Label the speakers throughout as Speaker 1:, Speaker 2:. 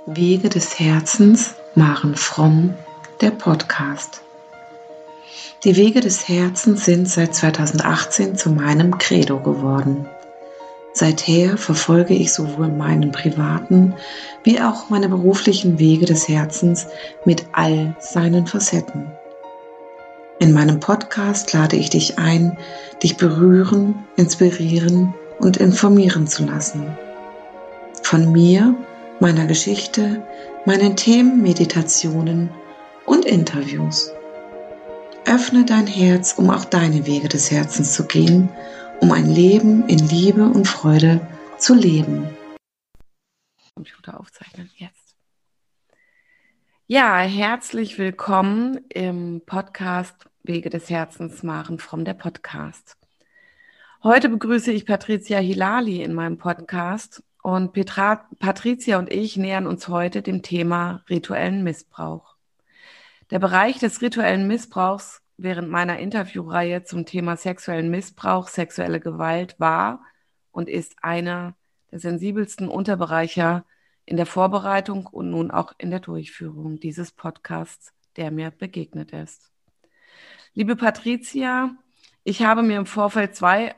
Speaker 1: Wege des Herzens, Maren Fromm, der Podcast. Die Wege des Herzens sind seit 2018 zu meinem Credo geworden. Seither verfolge ich sowohl meinen privaten wie auch meine beruflichen Wege des Herzens mit all seinen Facetten. In meinem Podcast lade ich dich ein, dich berühren, inspirieren und informieren zu lassen. Von mir, meiner Geschichte, meinen Themen, Meditationen und Interviews. Öffne dein Herz, um auch deine Wege des Herzens zu gehen, um ein Leben in Liebe und Freude zu leben.
Speaker 2: Computer aufzeichnen, jetzt. Ja, herzlich willkommen im Podcast Wege des Herzens, Maren Fromm, der Podcast. Heute begrüße ich Patricia Hilali in meinem Podcast und Patricia und ich nähern uns heute dem Thema rituellen Missbrauch. Der Bereich des rituellen Missbrauchs während meiner Interviewreihe zum Thema sexuellen Missbrauch, sexuelle Gewalt war und ist einer der sensibelsten Unterbereiche in der Vorbereitung und nun auch in der Durchführung dieses Podcasts, der mir begegnet ist. Liebe Patricia, wir haben im Vorfeld zwei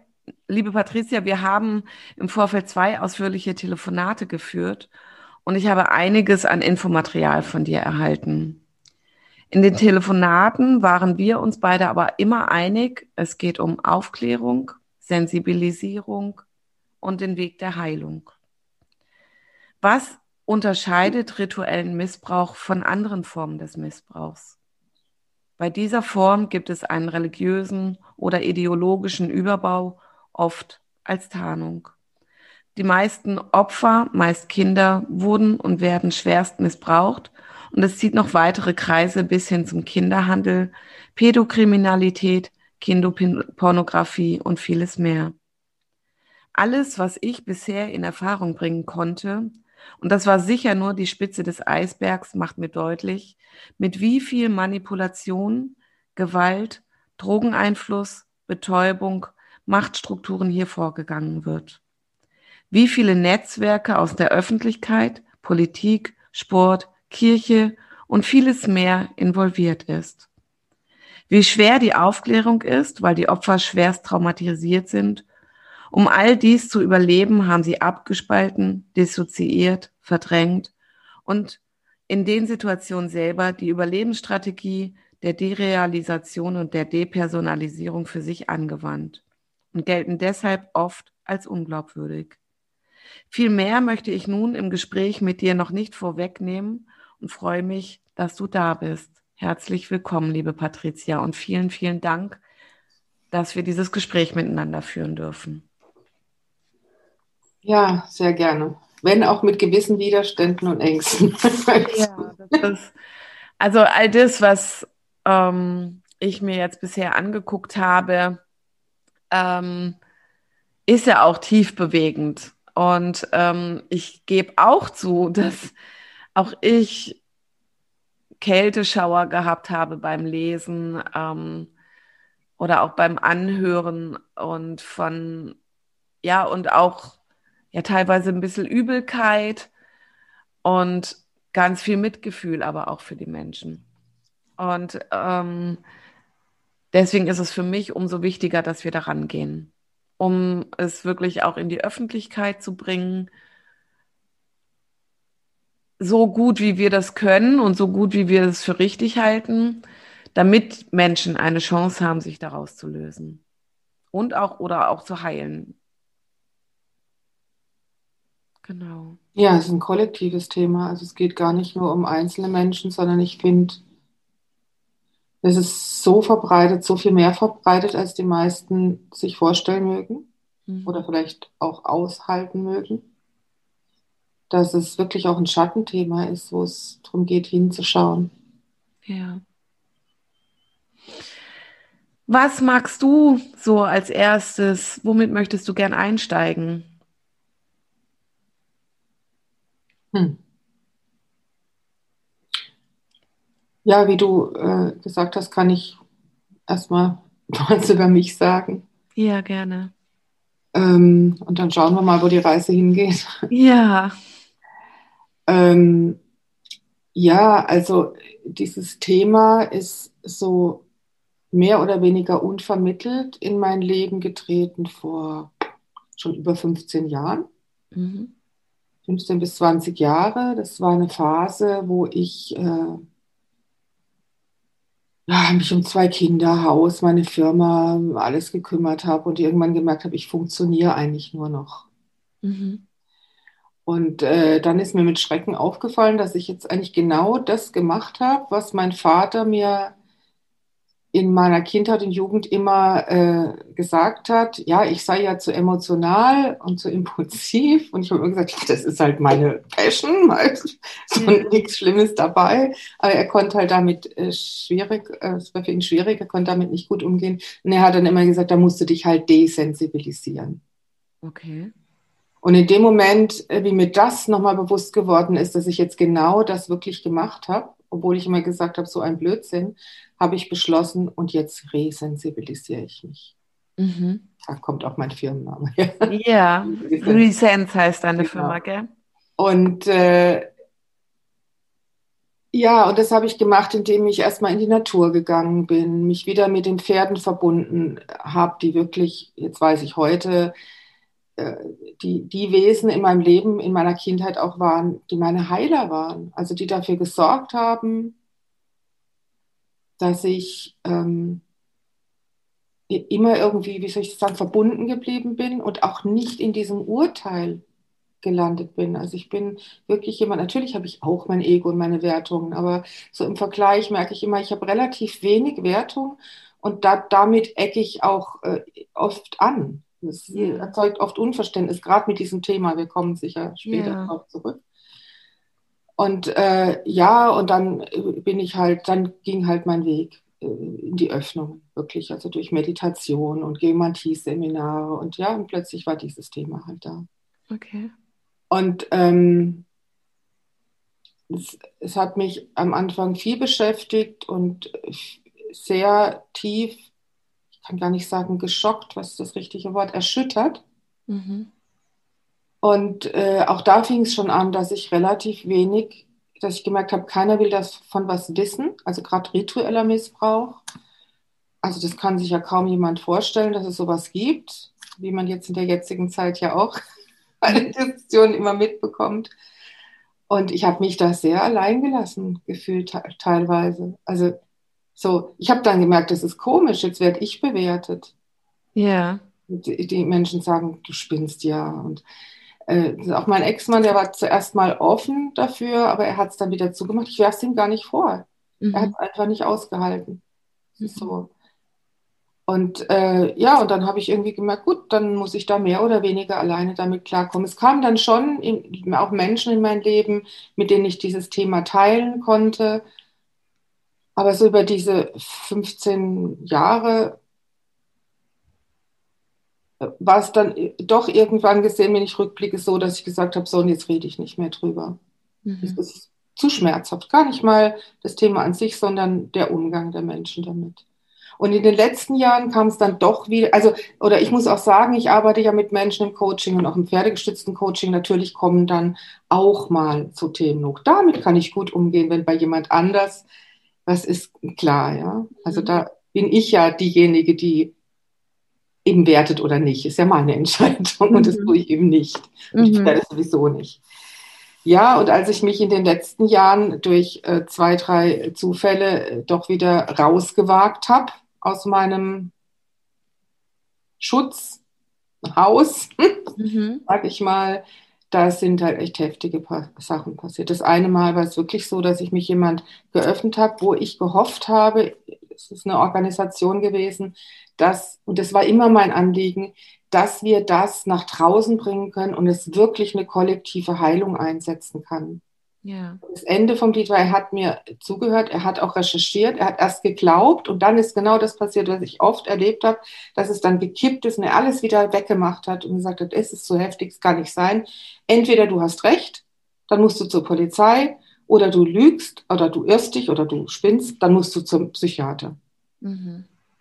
Speaker 2: ausführliche Telefonate geführt und ich habe einiges an Infomaterial von dir erhalten. In den Telefonaten waren wir uns beide aber immer einig, es geht um Aufklärung, Sensibilisierung und den Weg der Heilung. Was unterscheidet rituellen Missbrauch von anderen Formen des Missbrauchs? Bei dieser Form gibt es einen religiösen oder ideologischen Überbau, oft als Tarnung. Die meisten Opfer, meist Kinder, wurden und werden schwerst missbraucht und es zieht noch weitere Kreise bis hin zum Kinderhandel, Pädokriminalität, Kinderpornografie und vieles mehr. Alles, was ich bisher in Erfahrung bringen konnte, und das war sicher nur die Spitze des Eisbergs, macht mir deutlich, mit wie viel Manipulation, Gewalt, Drogeneinfluss, Betäubung, Machtstrukturen hier vorgegangen wird. Wie viele Netzwerke aus der Öffentlichkeit, Politik, Sport, Kirche und vieles mehr involviert ist. Wie schwer die Aufklärung ist, weil die Opfer schwerst traumatisiert sind. Um all dies zu überleben, haben sie abgespalten, dissoziiert, verdrängt und in den Situationen selber die Überlebensstrategie der Derealisation und der Depersonalisierung für sich angewandt und gelten deshalb oft als unglaubwürdig. Viel mehr möchte ich nun im Gespräch mit dir noch nicht vorwegnehmen und freue mich, dass du da bist. Herzlich willkommen, liebe Patricia, und vielen, vielen Dank, dass wir dieses Gespräch miteinander führen dürfen.
Speaker 3: Ja, sehr gerne. Wenn auch mit gewissen Widerständen und Ängsten.
Speaker 2: Ja, also all das, was ich mir jetzt bisher angeguckt habe, ist ja auch tief bewegend. Und ich gebe auch zu, dass auch ich Kälteschauer gehabt habe beim Lesen oder auch beim Anhören und und auch teilweise ein bisschen Übelkeit und ganz viel Mitgefühl, aber auch für die Menschen. Und deswegen ist es für mich umso wichtiger, dass wir daran gehen, um es wirklich auch in die Öffentlichkeit zu bringen, so gut wie wir das können und so gut wie wir es für richtig halten, damit Menschen eine Chance haben, sich daraus zu lösen und auch zu heilen. Genau.
Speaker 3: Ja, es ist ein kollektives Thema. Also es geht gar nicht nur um einzelne Menschen, sondern ich finde, es ist so verbreitet, so viel mehr verbreitet, als die meisten sich vorstellen mögen oder vielleicht auch aushalten mögen, dass es wirklich auch ein Schattenthema ist, wo es darum geht, hinzuschauen.
Speaker 2: Ja. Was magst du so als erstes? Womit möchtest du gern einsteigen?
Speaker 3: Ja, wie du gesagt hast, kann ich erstmal was über mich sagen.
Speaker 2: Ja, gerne.
Speaker 3: Und dann schauen wir mal, wo die Reise hingeht.
Speaker 2: Ja.
Speaker 3: Ähm, ja, also dieses Thema ist so mehr oder weniger unvermittelt in mein Leben getreten vor schon über 15 Jahren,
Speaker 2: Mhm.
Speaker 3: 15 bis 20 Jahre. Das war eine Phase, wo ich mich um 2 Kinder, Haus, meine Firma, alles gekümmert habe und irgendwann gemerkt habe, ich funktioniere eigentlich nur noch.
Speaker 2: Mhm.
Speaker 3: Und dann ist mir mit Schrecken aufgefallen, dass ich jetzt eigentlich genau das gemacht habe, was mein Vater mir in meiner Kindheit und Jugend immer gesagt hat, ja, ich sei ja zu emotional und zu impulsiv. Und ich habe immer gesagt, das ist halt meine Passion, halt, so
Speaker 2: Ja.
Speaker 3: nichts Schlimmes dabei. Aber er konnte halt damit es war für ihn schwierig, er konnte damit nicht gut umgehen. Und er hat dann immer gesagt, da musst du dich halt desensibilisieren.
Speaker 2: Okay.
Speaker 3: Und in dem Moment, wie mir das nochmal bewusst geworden ist, dass ich jetzt genau das wirklich gemacht habe, obwohl ich immer gesagt habe, so ein Blödsinn, habe ich beschlossen und jetzt resensibilisiere ich mich.
Speaker 2: Mhm.
Speaker 3: Da kommt auch mein Firmenname her.
Speaker 2: Ja, Resense heißt deine
Speaker 3: Genau.
Speaker 2: Firma, gell?
Speaker 3: Und ja, und das habe ich gemacht, indem ich erstmal in die Natur gegangen bin, mich wieder mit den Pferden verbunden habe, die wirklich, jetzt weiß ich heute, äh, die Wesen in meinem Leben, in meiner Kindheit auch waren, die meine Heiler waren. Also die dafür gesorgt haben, dass ich immer irgendwie, wie soll ich sagen, verbunden geblieben bin und auch nicht in diesem Urteil gelandet bin. Also ich bin wirklich jemand, natürlich habe ich auch mein Ego und meine Wertungen, aber so im Vergleich merke ich immer, ich habe relativ wenig Wertung und damit ecke ich auch oft an. Das
Speaker 2: Ja.
Speaker 3: erzeugt oft Unverständnis, gerade mit diesem Thema. Wir kommen sicher später
Speaker 2: Ja.
Speaker 3: darauf zurück. Und ja, und dann dann ging halt mein Weg in die Öffnung, wirklich, also durch Meditation und Geomantie-Seminare und ja, und plötzlich war dieses Thema halt da.
Speaker 2: Okay.
Speaker 3: Und es hat mich am Anfang viel beschäftigt und sehr tief, ich kann gar nicht sagen geschockt, was ist das richtige Wort, erschüttert.
Speaker 2: Mhm.
Speaker 3: Und auch da fing es schon an, dass ich gemerkt habe, keiner will das von was wissen, also gerade ritueller Missbrauch. Also das kann sich ja kaum jemand vorstellen, dass es sowas gibt, wie man jetzt in der jetzigen Zeit ja auch bei den Diskussionen immer mitbekommt. Und ich habe mich da sehr alleingelassen gefühlt teilweise. Also so, ich habe dann gemerkt, das ist komisch, jetzt werde ich bewertet.
Speaker 2: Ja.
Speaker 3: Die Menschen sagen, du spinnst ja. Und auch mein Ex-Mann, der war zuerst mal offen dafür, aber er hat es dann wieder zugemacht. Ich werfe es ihm gar nicht vor. Er hat
Speaker 2: Mhm.
Speaker 3: es einfach nicht ausgehalten. Das ist
Speaker 2: Mhm.
Speaker 3: so. Und ja, und dann habe ich irgendwie gemerkt, gut, dann muss ich da mehr oder weniger alleine damit klarkommen. Es kamen dann schon auch Menschen in mein Leben, mit denen ich dieses Thema teilen konnte. Aber so über diese 15 Jahre war es dann doch irgendwann gesehen, wenn ich rückblicke, so, dass ich gesagt habe, so, und jetzt rede ich nicht mehr drüber. Es
Speaker 2: Mhm.
Speaker 3: ist zu schmerzhaft. Gar nicht mal das Thema an sich, sondern der Umgang der Menschen damit. Und in den letzten Jahren kam es dann doch wieder, also, oder ich muss auch sagen, ich arbeite ja mit Menschen im Coaching und auch im pferdegestützten Coaching. Natürlich kommen dann auch mal so Themen hoch. Damit kann ich gut umgehen, wenn bei jemand anders, das ist klar, ja. Also
Speaker 2: Mhm.
Speaker 3: da bin ich ja diejenige, die eben wertet oder nicht. Ist ja meine Entscheidung und das tue
Speaker 2: Mhm.
Speaker 3: ich eben nicht. Und ich
Speaker 2: Mhm.
Speaker 3: werde es sowieso nicht. Ja, und als ich mich in den letzten Jahren durch 2, 3 Zufälle doch wieder rausgewagt habe aus meinem Schutzhaus,
Speaker 2: Mhm.
Speaker 3: sag ich mal, da sind halt echt heftige Sachen passiert. Das eine Mal war es wirklich so, dass ich mich jemand geöffnet habe, wo ich gehofft habe, es ist eine Organisation gewesen, und das war immer mein Anliegen, dass wir das nach draußen bringen können und es wirklich eine kollektive Heilung einsetzen kann.
Speaker 2: Ja.
Speaker 3: Das Ende vom Lied war, er hat mir zugehört, er hat auch recherchiert, er hat erst geglaubt und dann ist genau das passiert, was ich oft erlebt habe, dass es dann gekippt ist und er alles wieder weggemacht hat und gesagt hat, es ist so heftig, es kann nicht sein. Entweder du hast recht, dann musst du zur Polizei oder du lügst oder du irrst dich oder du spinnst, dann musst du zum Psychiater.
Speaker 2: Mhm.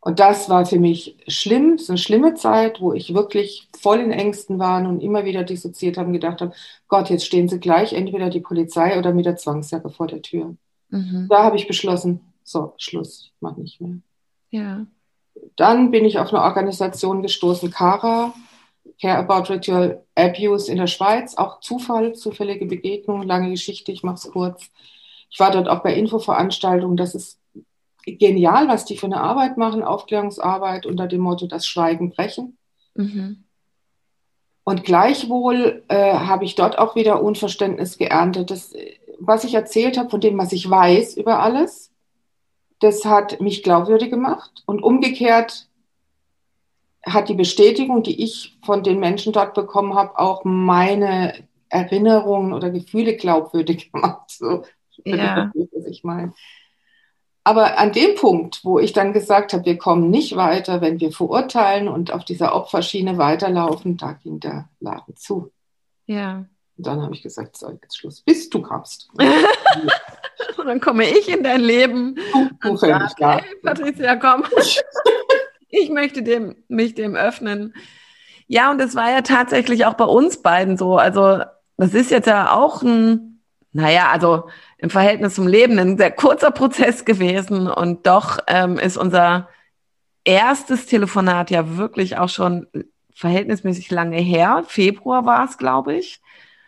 Speaker 3: Und das war für mich schlimm. Es ist eine schlimme Zeit, wo ich wirklich voll in Ängsten war und immer wieder dissoziiert habe und gedacht habe, Gott, jetzt stehen sie gleich, entweder die Polizei oder mit der Zwangsjacke vor der Tür.
Speaker 2: Mhm.
Speaker 3: Da habe ich beschlossen, so, Schluss, ich mache nicht mehr.
Speaker 2: Ja.
Speaker 3: Dann bin ich auf eine Organisation gestoßen, CARA, Care About Ritual Abuse in der Schweiz, auch zufällige Begegnung, lange Geschichte, ich mache es kurz. Ich war dort auch bei Infoveranstaltungen, das ist genial, was die für eine Arbeit machen, Aufklärungsarbeit unter dem Motto, das Schweigen brechen.
Speaker 2: Mhm.
Speaker 3: Und gleichwohl habe ich dort auch wieder Unverständnis geerntet. Das, was ich erzählt habe, von dem, was ich weiß über alles, das hat mich glaubwürdig gemacht. Und umgekehrt hat die Bestätigung, die ich von den Menschen dort bekommen habe, auch meine Erinnerungen oder Gefühle glaubwürdig gemacht. So,
Speaker 2: Ja.
Speaker 3: was ich meine. Aber an dem Punkt, wo ich dann gesagt habe, wir kommen nicht weiter, wenn wir verurteilen und auf dieser Opferschiene weiterlaufen, da ging der Laden zu.
Speaker 2: Ja.
Speaker 3: Und dann habe ich gesagt, so, jetzt Schluss, bis du kommst.
Speaker 2: Und dann komme ich in dein Leben und sage, hey Patricia, komm, ich möchte mich dem öffnen. Ja, und das war ja tatsächlich auch bei uns beiden so. Also das ist jetzt ja auch also im Verhältnis zum Leben ein sehr kurzer Prozess gewesen. Und doch ist unser erstes Telefonat ja wirklich auch schon verhältnismäßig lange her. Februar war es, glaube ich.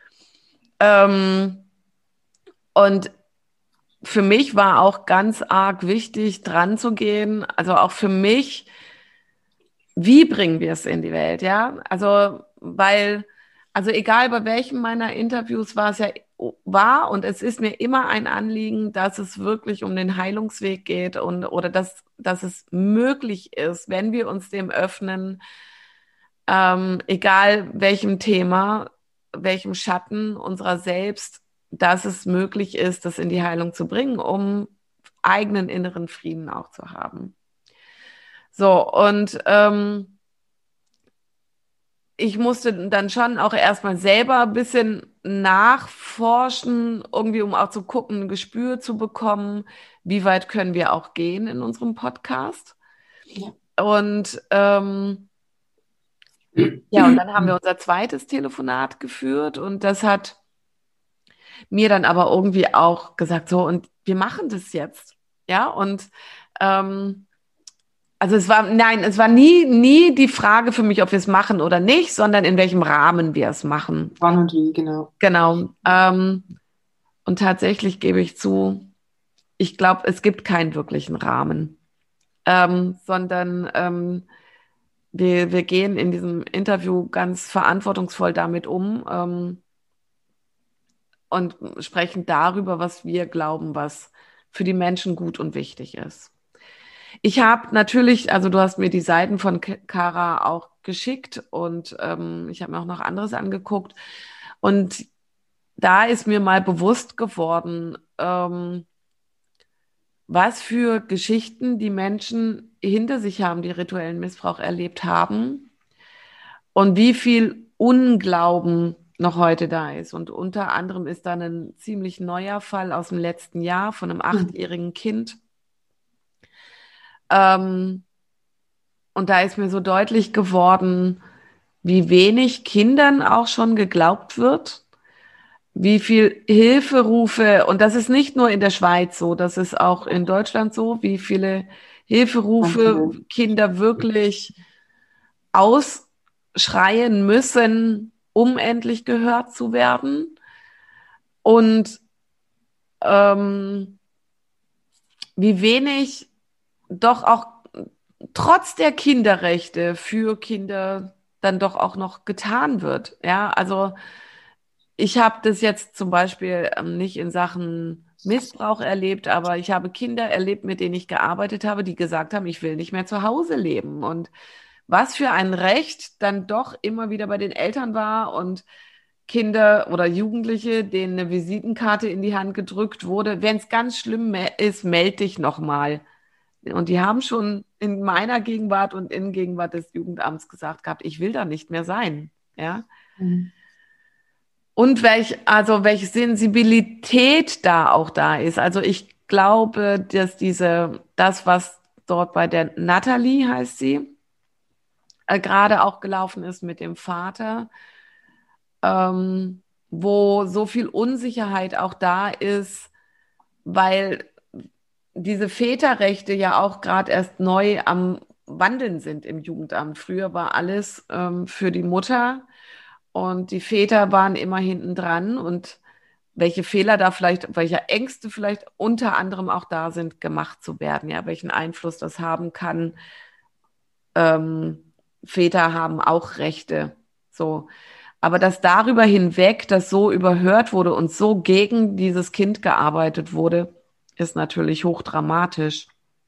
Speaker 2: Und für mich war auch ganz arg wichtig, dran zu gehen. Also auch für mich, wie bringen wir es in die Welt, ja? Also egal bei welchem meiner Interviews war und es ist mir immer ein Anliegen, dass es wirklich um den Heilungsweg geht oder dass es möglich ist, wenn wir uns dem öffnen, egal welchem Thema, welchem Schatten unserer selbst, dass es möglich ist, das in die Heilung zu bringen, um eigenen inneren Frieden auch zu haben. So, und ich musste dann schon auch erstmal selber ein bisschen nachforschen, irgendwie, um auch zu gucken, ein Gespür zu bekommen, wie weit können wir auch gehen in unserem Podcast.
Speaker 3: Ja.
Speaker 2: Und und dann haben wir unser zweites Telefonat geführt und das hat mir dann aber irgendwie auch gesagt, so, und wir machen das jetzt. Ja, und also es war nie die Frage für mich, ob wir es machen oder nicht, sondern in welchem Rahmen wir es machen.
Speaker 3: Wann und wie, genau.
Speaker 2: Genau. Und tatsächlich gebe ich zu, ich glaube, es gibt keinen wirklichen Rahmen, sondern wir gehen in diesem Interview ganz verantwortungsvoll damit um und sprechen darüber, was wir glauben, was für die Menschen gut und wichtig ist. Ich habe natürlich, also du hast mir die Seiten von CARA auch geschickt und ich habe mir auch noch anderes angeguckt. Und da ist mir mal bewusst geworden, was für Geschichten die Menschen hinter sich haben, die rituellen Missbrauch erlebt haben und wie viel Unglauben noch heute da ist. Und unter anderem ist da ein ziemlich neuer Fall aus dem letzten Jahr von einem 8-jährigen Kind. Und da ist mir so deutlich geworden, wie wenig Kindern auch schon geglaubt wird, wie viel Hilferufe, und das ist nicht nur in der Schweiz so, das ist auch in Deutschland so, wie viele Hilferufe Kinder wirklich ausschreien müssen, um endlich gehört zu werden. Und wie wenig doch auch trotz der Kinderrechte für Kinder dann doch auch noch getan wird. Ja, also ich habe das jetzt zum Beispiel nicht in Sachen Missbrauch erlebt, aber ich habe Kinder erlebt, mit denen ich gearbeitet habe, die gesagt haben, ich will nicht mehr zu Hause leben. Und was für ein Recht dann doch immer wieder bei den Eltern war und Kinder oder Jugendliche, denen eine Visitenkarte in die Hand gedrückt wurde. Wenn es ganz schlimm ist, melde dich nochmal. Und die haben schon in meiner Gegenwart und in Gegenwart des Jugendamts gesagt gehabt, ich will da nicht mehr sein. Ja.
Speaker 3: Mhm.
Speaker 2: Und welche Sensibilität da auch da ist. Also ich glaube, dass das, was dort bei der Natalie, heißt sie, gerade auch gelaufen ist mit dem Vater, wo so viel Unsicherheit auch da ist, weil diese Väterrechte ja auch gerade erst neu am Wandeln sind im Jugendamt. Früher war alles für die Mutter und die Väter waren immer hinten dran und welche Fehler da vielleicht, welche Ängste vielleicht unter anderem auch da sind, gemacht zu werden, ja, welchen Einfluss das haben kann. Väter haben auch Rechte, so. Aber dass darüber hinweg das so überhört wurde und so gegen dieses Kind gearbeitet wurde, ist natürlich hochdramatisch.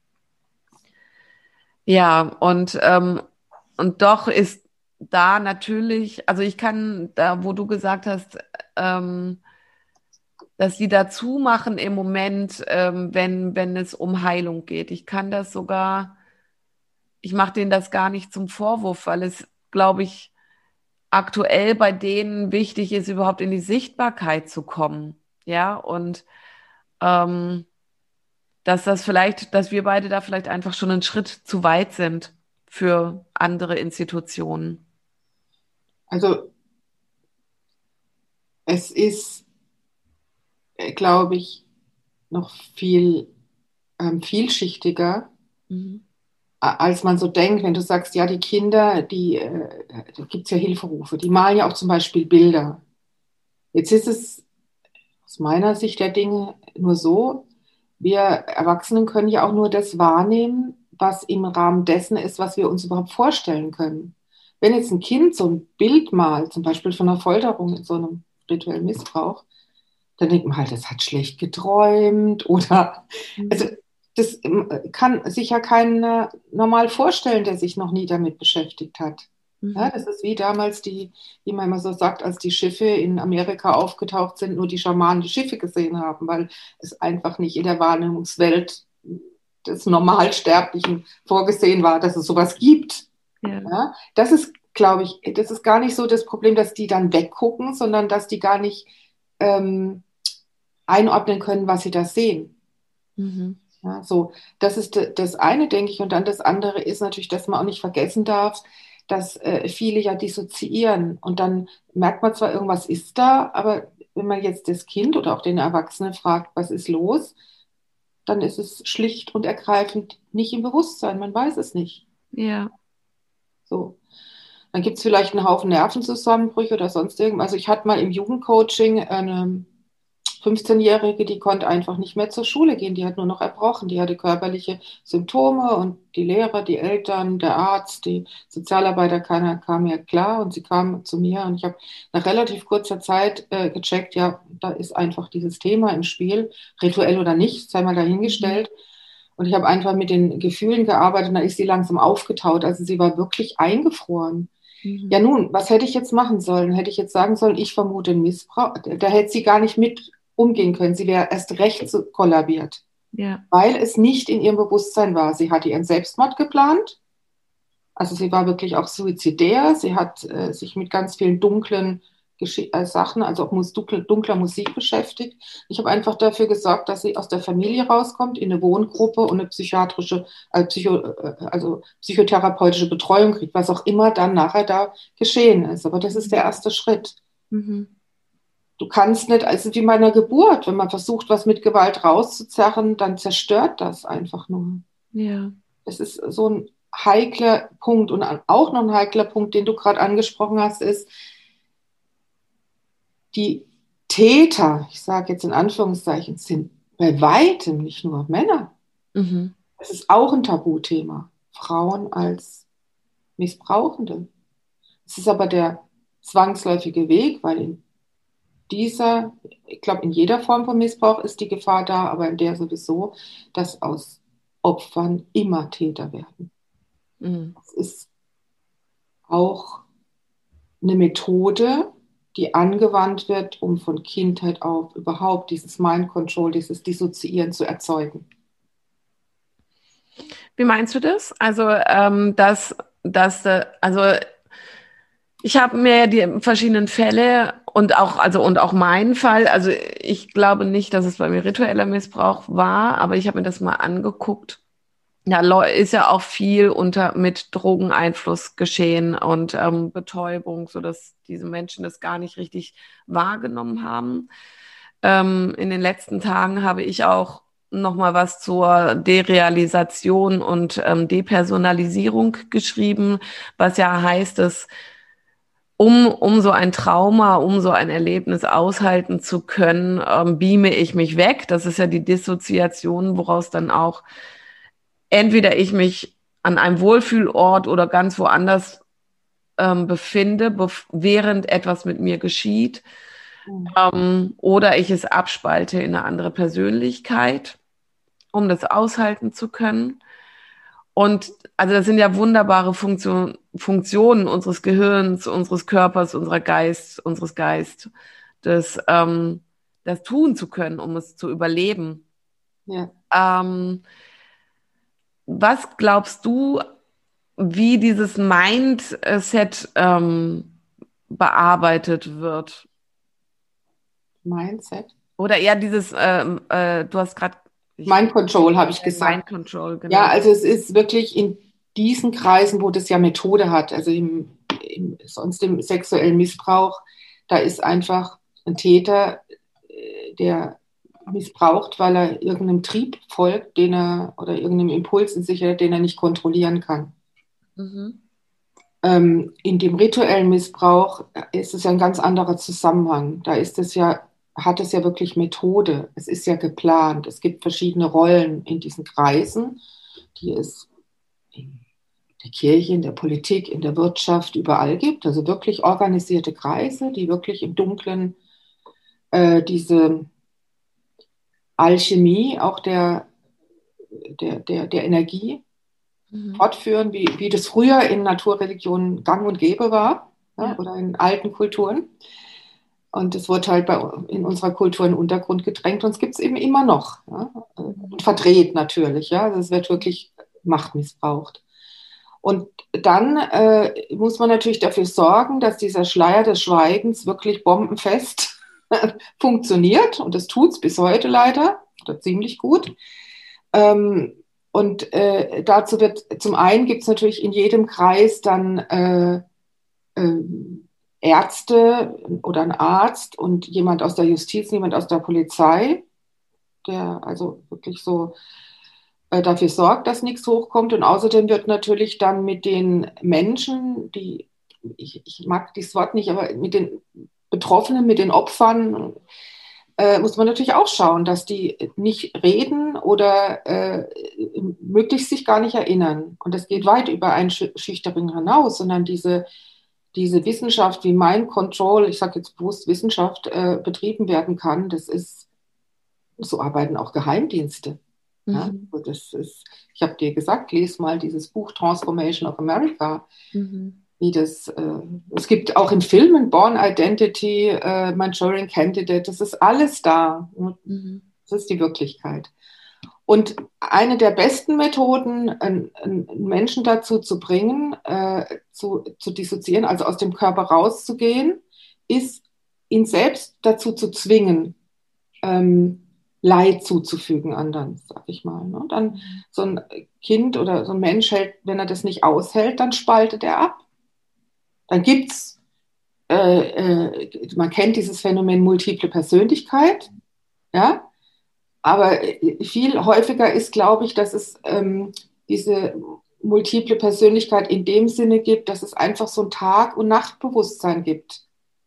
Speaker 2: Ja, und doch ist da natürlich, also ich kann, da wo du gesagt hast, dass sie dazu machen im Moment, wenn es um Heilung geht. Ich kann das sogar, ich mache denen das gar nicht zum Vorwurf, weil es, glaube ich, aktuell bei denen wichtig ist, überhaupt in die Sichtbarkeit zu kommen. Ja, und dass das vielleicht, dass wir beide da vielleicht einfach schon einen Schritt zu weit sind für andere Institutionen.
Speaker 3: Also es ist, glaube ich, noch viel vielschichtiger, als man so denkt, wenn du sagst, ja, die Kinder, da gibt es ja Hilferufe, die malen ja auch zum Beispiel Bilder. Jetzt ist es aus meiner Sicht der Dinge nur so, wir Erwachsenen können ja auch nur das wahrnehmen, was im Rahmen dessen ist, was wir uns überhaupt vorstellen können. Wenn jetzt ein Kind so ein Bild malt, zum Beispiel von einer Folterung in so einem rituellen Missbrauch, dann denkt man halt, das hat schlecht geträumt oder, also das kann sich ja keiner normal vorstellen, der sich noch nie damit beschäftigt hat. Ja, das ist wie damals wie man immer so sagt, als die Schiffe in Amerika aufgetaucht sind, nur die Schamanen die Schiffe gesehen haben, weil es einfach nicht in der Wahrnehmungswelt des Normalsterblichen vorgesehen war, dass es sowas gibt.
Speaker 2: Ja.
Speaker 3: Ja, das ist, glaube ich, das ist gar nicht so das Problem, dass die dann weggucken, sondern dass die gar nicht einordnen können, was sie da sehen. Ja, so, das ist das eine, denke ich. Und dann das andere ist natürlich, dass man auch nicht vergessen darf, dass viele ja dissoziieren. Und dann merkt man zwar, irgendwas ist da, aber wenn man jetzt das Kind oder auch den Erwachsenen fragt, was ist los, dann ist es schlicht und ergreifend nicht im Bewusstsein. Man weiß es nicht.
Speaker 2: Ja.
Speaker 3: So. Dann gibt es vielleicht einen Haufen Nervenzusammenbrüche oder sonst irgendwas. Also ich hatte mal im Jugendcoaching eine 15-Jährige, die konnte einfach nicht mehr zur Schule gehen. Die hat nur noch erbrochen. Die hatte körperliche Symptome und die Lehrer, die Eltern, der Arzt, die Sozialarbeiter, keiner kam mir klar und sie kam zu mir und ich habe nach relativ kurzer Zeit gecheckt, ja, da ist einfach dieses Thema im Spiel, rituell oder nicht, sei mal dahingestellt. Und ich habe einfach mit den Gefühlen gearbeitet und dann ist sie langsam aufgetaut. Also sie war wirklich eingefroren. Ja nun, was hätte ich jetzt machen sollen? Hätte ich jetzt sagen sollen, ich vermute Missbrauch? Da hätte sie gar nicht mit umgehen können. Sie wäre erst recht so kollabiert, weil es nicht in ihrem Bewusstsein war. Sie hatte ihren Selbstmord geplant. Also sie war wirklich auch suizidär. Sie hat sich mit ganz vielen dunklen Sachen, also auch dunkler Musik beschäftigt. Ich habe einfach dafür gesorgt, dass sie aus der Familie rauskommt, in eine Wohngruppe und eine psychiatrische, also psychotherapeutische Betreuung kriegt, was auch immer dann nachher da geschehen ist. Aber das ist der erste Schritt. Du kannst nicht, also wie bei einer Geburt, wenn man versucht, was mit Gewalt rauszuzerren, dann zerstört das einfach nur.
Speaker 2: Ja.
Speaker 3: Das ist so ein heikler Punkt. Und auch noch ein heikler Punkt, den du gerade angesprochen hast, ist, die Täter, ich sage jetzt in Anführungszeichen, sind bei weitem nicht nur Männer. Das ist auch ein Tabuthema. Frauen als Missbrauchende. Es ist aber der zwangsläufige Weg, weil ich glaube, in jeder Form von Missbrauch ist die Gefahr da, aber in der sowieso, dass aus Opfern immer Täter werden. Das ist auch eine Methode, die angewandt wird, um von Kindheit auf überhaupt dieses Mind Control, dieses Dissoziieren zu erzeugen.
Speaker 2: Wie meinst du das? Also, also ich habe mir die verschiedenen Fälle und auch meinen Fall, also ich glaube nicht, dass es bei mir ritueller Missbrauch war, aber ich habe mir das mal angeguckt Ja, ist ja auch viel mit Drogeneinfluss geschehen und Betäubung, sodass diese Menschen das gar nicht richtig wahrgenommen haben. In den letzten Tagen habe ich auch noch mal was zur Derealisation und Depersonalisierung geschrieben, was ja heißt, dass um so ein Trauma, um so ein Erlebnis aushalten zu können, beame ich mich weg. Das ist ja die Dissoziation, woraus dann auch entweder ich mich an einem Wohlfühlort oder ganz woanders befinde, während etwas mit mir geschieht, oder ich es abspalte in eine andere Persönlichkeit, um das aushalten zu können. Und also das sind ja wunderbare Funktionen unseres Gehirns, unseres Körpers, unseres Geistes, das tun zu können, um es zu überleben.
Speaker 3: Ja.
Speaker 2: Was glaubst du, wie dieses Mindset bearbeitet wird?
Speaker 3: Mindset?
Speaker 2: Oder eher dieses, du hast gerade
Speaker 3: Mind Control, habe ich gesagt.
Speaker 2: Mind Control, genau.
Speaker 3: Ja, also es ist wirklich in diesen Kreisen, wo das ja Methode hat, also sonst im sexuellen Missbrauch, da ist einfach ein Täter, der missbraucht, weil er irgendeinem Trieb folgt, oder irgendeinem Impuls in sich hat, den er nicht kontrollieren kann.
Speaker 2: Mhm.
Speaker 3: In dem rituellen Missbrauch ist es ja ein ganz anderer Zusammenhang. Da hat es ja wirklich Methode. Es ist ja geplant. Es gibt verschiedene Rollen in diesen Kreisen, die es in der Kirche, in der Politik, in der Wirtschaft überall gibt. Also wirklich organisierte Kreise, die wirklich im Dunkeln diese Alchemie auch der Energie fortführen, wie das früher in Naturreligionen gang und gäbe war, ja, oder in alten Kulturen. Und es wurde halt in unserer Kultur in den Untergrund gedrängt und es gibt es eben immer noch. Ja, und verdreht natürlich. Ja, also es wird wirklich Macht missbraucht. Und dann muss man natürlich dafür sorgen, dass dieser Schleier des Schweigens wirklich bombenfest funktioniert. Und das tut es bis heute leider, oder ziemlich gut. Und dazu zum einen gibt es natürlich in jedem Kreis dann Ärzte oder ein Arzt und jemand aus der Justiz, jemand aus der Polizei, der also wirklich so dafür sorgt, dass nichts hochkommt. Und außerdem wird natürlich dann mit den Menschen, ich mag dieses Wort nicht, aber mit den Betroffenen, mit den Opfern, muss man natürlich auch schauen, dass die nicht reden oder möglichst sich gar nicht erinnern. Und das geht weit über Einschüchterung hinaus, sondern diese Wissenschaft, wie Mind Control, ich sage jetzt bewusst Wissenschaft, betrieben werden kann, so arbeiten auch Geheimdienste. Mhm. Ja? Also ich habe dir gesagt, lese mal dieses Buch Transformation of America. Mhm. Es gibt auch in Filmen Born Identity, Manchurian Candidate, das ist alles da. Mhm. Das ist die Wirklichkeit. Und eine der besten Methoden, einen Menschen dazu zu bringen, zu dissoziieren, also aus dem Körper rauszugehen, ist, ihn selbst dazu zu zwingen, Leid zuzufügen anderen, sag ich mal. Ne? Dann so ein Kind oder so ein Mensch hält, wenn er das nicht aushält, dann spaltet er ab. Dann gibt's, man kennt dieses Phänomen multiple Persönlichkeit, ja, aber viel häufiger ist, glaube ich, dass es diese multiple Persönlichkeit in dem Sinne gibt, dass es einfach so ein Tag- und Nachtbewusstsein gibt.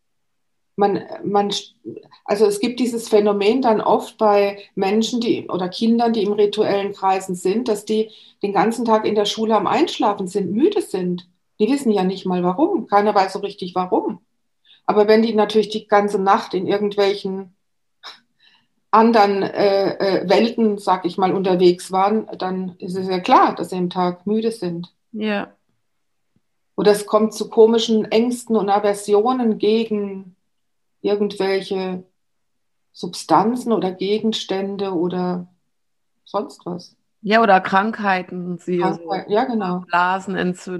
Speaker 3: Also es gibt dieses Phänomen dann oft bei Menschen, oder Kindern, die im rituellen Kreisen sind, dass die den ganzen Tag in der Schule am Einschlafen sind, müde sind. Die wissen ja nicht mal warum. Keiner weiß so richtig warum. Aber wenn die natürlich die ganze Nacht in irgendwelchen anderen Welten, sag ich mal, unterwegs waren, dann ist es ja klar, dass sie am Tag müde sind.
Speaker 2: Ja.
Speaker 3: Oder es kommt zu komischen Ängsten und Aversionen gegen irgendwelche Substanzen oder Gegenstände oder sonst was.
Speaker 2: Ja, oder Krankheiten,
Speaker 3: Ja, genau.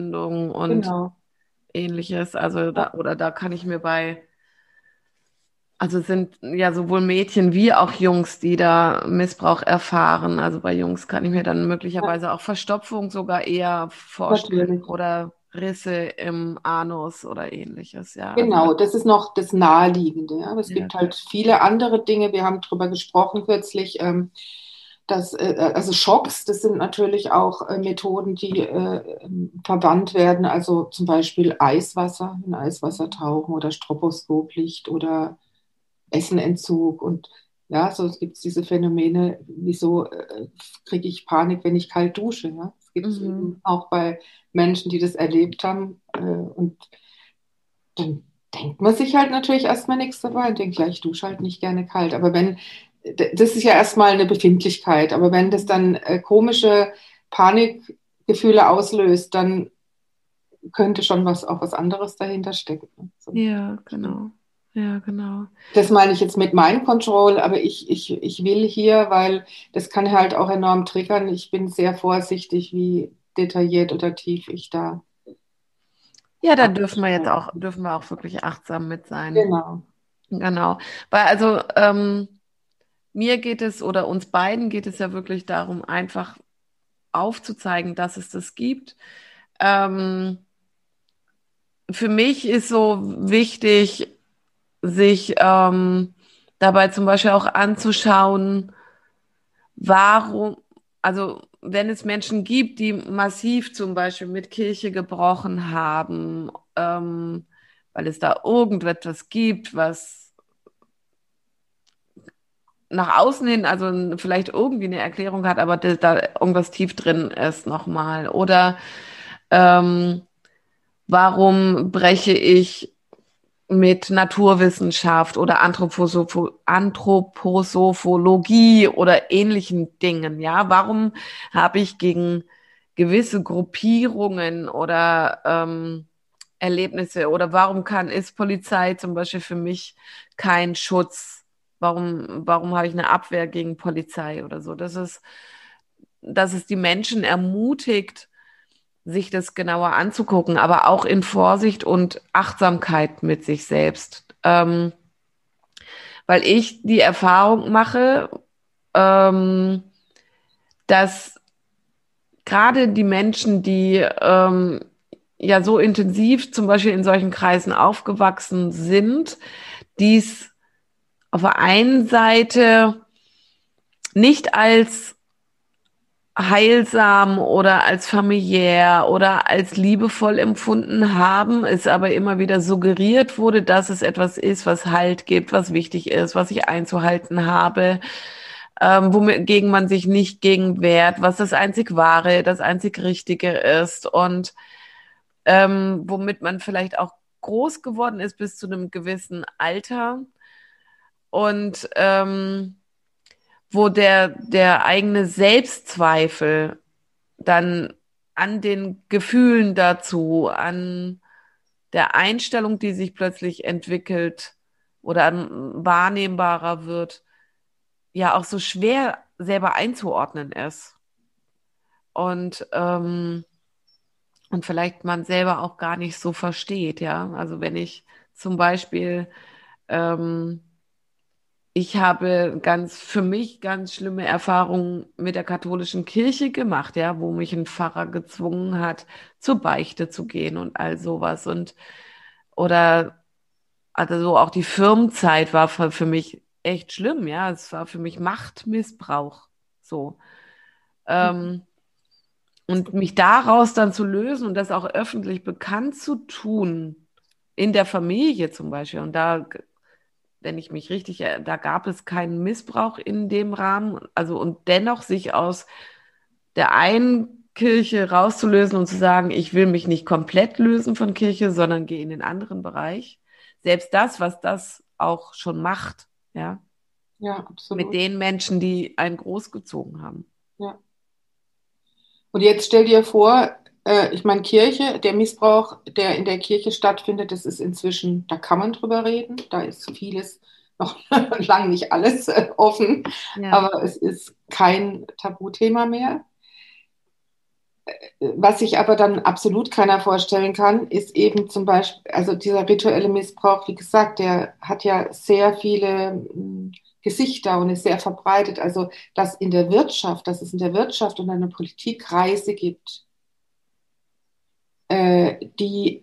Speaker 2: Blasenentzündung und
Speaker 3: genau.
Speaker 2: Ähnliches. Also da kann ich mir bei Also es sind ja sowohl Mädchen wie auch Jungs, die da Missbrauch erfahren. Also bei Jungs kann ich mir dann möglicherweise auch Verstopfung sogar eher vorstellen
Speaker 3: Natürlich.
Speaker 2: oder Risse im Anus oder ähnliches. Ja, also
Speaker 3: Genau, das ist noch das Naheliegende. Ja. Aber es
Speaker 2: ja,
Speaker 3: gibt halt viele andere Dinge. Wir haben darüber gesprochen kürzlich, dass also Schocks, das sind natürlich auch Methoden, die verbannt werden. Also zum Beispiel Eiswasser, in Eiswasser tauchen oder Stroboskoplicht oder Essenentzug. Und ja, so gibt es diese Phänomene, wieso kriege ich Panik, wenn ich kalt dusche. Ja? Das gibt es
Speaker 2: mhm.
Speaker 3: eben auch bei Menschen, die das erlebt haben. Und dann denkt man sich halt natürlich erstmal nichts dabei und denkt, ja, ich dusche halt nicht gerne kalt. Aber wenn, das ist ja erstmal eine Befindlichkeit, aber wenn das dann komische Panikgefühle auslöst, dann könnte schon auch was anderes dahinter stecken. So.
Speaker 2: Ja, genau. Ja, genau.
Speaker 3: Das meine ich jetzt mit Mind Control, aber ich will hier, weil das kann halt auch enorm triggern. Ich bin sehr vorsichtig, wie detailliert oder tief ich da.
Speaker 2: Ja, da dürfen wir auch wirklich achtsam mit sein.
Speaker 3: Genau.
Speaker 2: Genau. Weil also mir geht es oder uns beiden geht es ja wirklich darum, einfach aufzuzeigen, dass es das gibt. Ähm, für mich ist so wichtig, sich dabei zum Beispiel auch anzuschauen, warum, also wenn es Menschen gibt, die massiv zum Beispiel mit Kirche gebrochen haben, weil es da irgendetwas gibt, was nach außen hin, also vielleicht irgendwie eine Erklärung hat, aber da irgendwas tief drin ist nochmal. Oder ähm, warum breche ich mit Naturwissenschaft oder Anthroposophologie oder ähnlichen Dingen, ja? Warum habe ich gegen gewisse Gruppierungen oder Erlebnisse oder ist Polizei zum Beispiel für mich kein Schutz? Warum habe ich eine Abwehr gegen Polizei oder so? Dass es die Menschen ermutigt, sich das genauer anzugucken, aber auch in Vorsicht und Achtsamkeit mit sich selbst. Weil ich die Erfahrung mache, ähm, dass gerade die Menschen, die ja so intensiv zum Beispiel in solchen Kreisen aufgewachsen sind, dies auf der einen Seite nicht als heilsam oder als familiär oder als liebevoll empfunden haben, es aber immer wieder suggeriert wurde, dass es etwas ist, was Halt gibt, was wichtig ist, was ich einzuhalten habe, wogegen man sich nicht gegen wehrt, was das einzig Wahre, das einzig Richtige ist und womit man vielleicht auch groß geworden ist bis zu einem gewissen Alter und wo der eigene Selbstzweifel dann an den Gefühlen dazu, an der Einstellung, die sich plötzlich entwickelt oder wahrnehmbarer wird, ja auch so schwer selber einzuordnen ist. Und, und vielleicht man selber auch gar nicht so versteht, ja. Also wenn ich zum Beispiel ähm, ich habe für mich ganz schlimme Erfahrungen mit der katholischen Kirche gemacht, ja, wo mich ein Pfarrer gezwungen hat, zur Beichte zu gehen und all sowas. Oder, also so auch die Firmenzeit war für mich echt schlimm, ja. Es war für mich Machtmissbrauch, so. Ähm, und mich daraus dann zu lösen und das auch öffentlich bekannt zu tun, in der Familie zum Beispiel. Und da wenn ich mich richtig, da gab es keinen Missbrauch in dem Rahmen. Also und dennoch sich aus der einen Kirche rauszulösen und zu sagen, ich will mich nicht komplett lösen von Kirche, sondern gehe in den anderen Bereich. Selbst das, was das auch schon macht, ja,
Speaker 3: Ja,
Speaker 2: mit
Speaker 3: absolut.
Speaker 2: den Menschen, die einen großgezogen haben.
Speaker 3: Ja. Und jetzt stell dir vor, ich meine, Kirche, der Missbrauch, der in der Kirche stattfindet, das ist inzwischen, da kann man drüber reden, da ist vieles, noch lang nicht alles offen,
Speaker 2: Ja.
Speaker 3: aber es ist kein Tabuthema mehr. Was sich aber dann absolut keiner vorstellen kann, ist eben zum Beispiel, also dieser rituelle Missbrauch, wie gesagt, der hat ja sehr viele Gesichter und ist sehr verbreitet. Also, dass es in der Wirtschaft und in der Politik Kreise gibt, die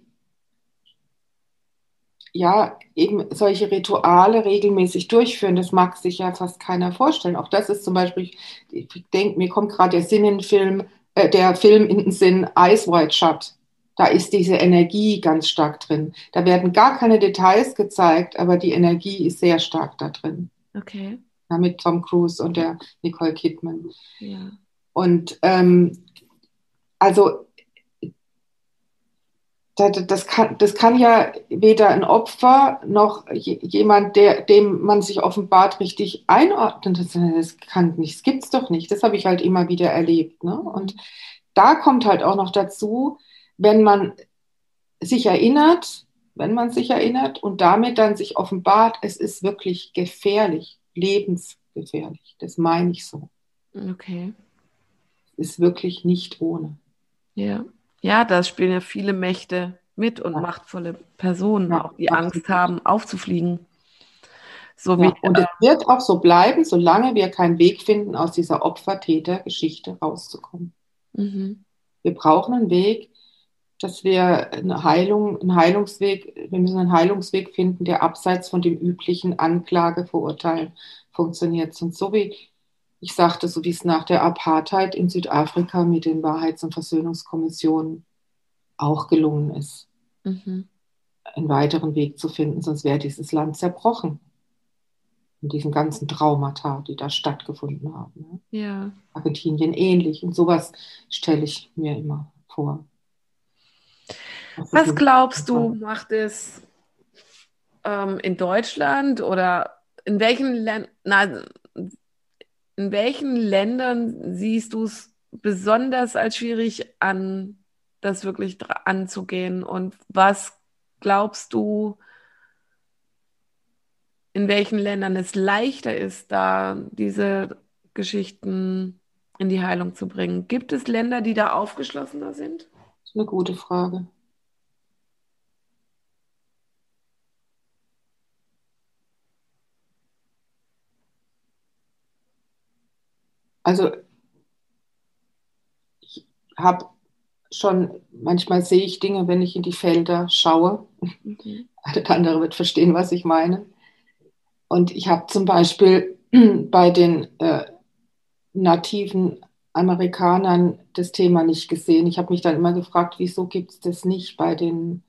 Speaker 3: ja eben solche Rituale regelmäßig durchführen, das mag sich ja fast keiner vorstellen. Auch das ist zum Beispiel, ich denke, mir kommt gerade der Film in den Sinn, Eyes Wide Shut. Da ist diese Energie ganz stark drin. Da werden gar keine Details gezeigt, aber die Energie ist sehr stark da drin.
Speaker 2: Okay.
Speaker 3: Ja, mit Tom Cruise und der Nicole Kidman.
Speaker 2: Ja.
Speaker 3: Und also das kann ja weder ein Opfer noch jemand, dem man sich offenbart, richtig einordnen. Das gibt's doch nicht. Das habe ich halt immer wieder erlebt. Ne? Und da kommt halt auch noch dazu, wenn man sich erinnert, und damit dann sich offenbart, es ist wirklich gefährlich, lebensgefährlich. Das meine ich so.
Speaker 2: Okay.
Speaker 3: Es ist wirklich nicht ohne.
Speaker 2: Ja. Ja, da spielen ja viele Mächte mit und machtvolle Personen auch, die
Speaker 3: absolut.
Speaker 2: Angst haben, aufzufliegen. So wie,
Speaker 3: Und es wird auch so bleiben, solange wir keinen Weg finden, aus dieser Opfer-Täter-Geschichte rauszukommen. Wir brauchen einen Weg, dass wir wir müssen einen Heilungsweg finden, der abseits von dem üblichen Anklage, Verurteilen funktioniert. Und so wie ich sagte, so wie es nach der Apartheid in Südafrika mit den Wahrheits- und Versöhnungskommissionen auch gelungen ist, einen weiteren Weg zu finden, sonst wäre dieses Land zerbrochen. Und diesen ganzen Traumata, die da stattgefunden haben. Ne?
Speaker 2: ja.
Speaker 3: Argentinien ähnlich. Und sowas stelle ich mir immer vor.
Speaker 2: Was glaubst du, macht es in Deutschland oder in welchen Ländern siehst du es besonders als schwierig an, das wirklich anzugehen? Und was glaubst du, in welchen Ländern es leichter ist, da diese Geschichten in die Heilung zu bringen? Gibt es Länder, die da aufgeschlossener sind?
Speaker 3: Das ist eine gute Frage. Also ich habe manchmal sehe ich Dinge, wenn ich in die Felder schaue. Der andere wird verstehen, was ich meine. Und ich habe zum Beispiel bei den nativen Amerikanern das Thema nicht gesehen. Ich habe mich dann immer gefragt, wieso gibt es das nicht bei den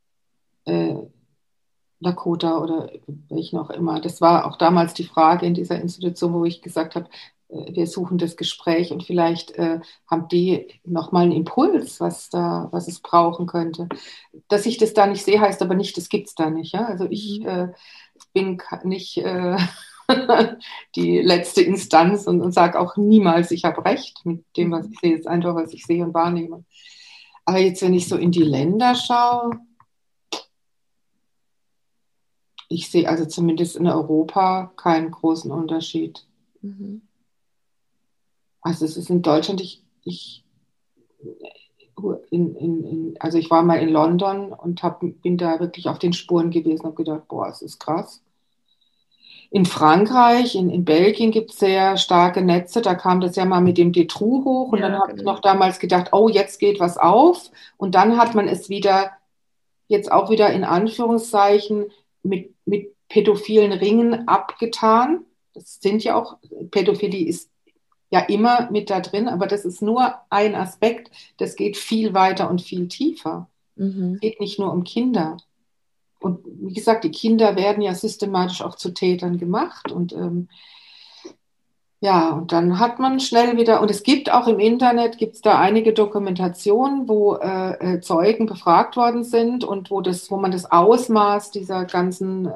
Speaker 3: Lakota oder welchen auch immer. Das war auch damals die Frage in dieser Institution, wo ich gesagt habe, wir suchen das Gespräch und vielleicht haben die nochmal einen Impuls, was es brauchen könnte. Dass ich das da nicht sehe, heißt aber nicht, das gibt es da nicht. Ja? Also ich bin nicht die letzte Instanz und sage auch niemals, ich habe recht mit dem, was ich sehe. Es ist einfach, was ich sehe und wahrnehme. Aber jetzt, wenn ich so in die Länder schaue, ich sehe also zumindest in Europa keinen großen Unterschied. Also es ist in Deutschland, also ich war mal in London und bin da wirklich auf den Spuren gewesen und habe gedacht, boah, es ist krass. In Frankreich, in Belgien gibt es sehr starke Netze, da kam das ja mal mit dem Dutroux hoch und dann habe ich noch damals gedacht, oh, jetzt geht was auf und dann hat man es jetzt auch wieder in Anführungszeichen mit pädophilen Ringen abgetan. Das sind ja auch, Pädophilie ist ja immer mit da drin, aber das ist nur ein Aspekt, das geht viel weiter und viel tiefer. Es geht nicht nur um Kinder. Und wie gesagt, die Kinder werden ja systematisch auch zu Tätern gemacht und ja, und dann hat man schnell wieder, und es gibt auch im Internet, gibt es da einige Dokumentationen, wo Zeugen befragt worden sind und wo man das Ausmaß dieses ganzen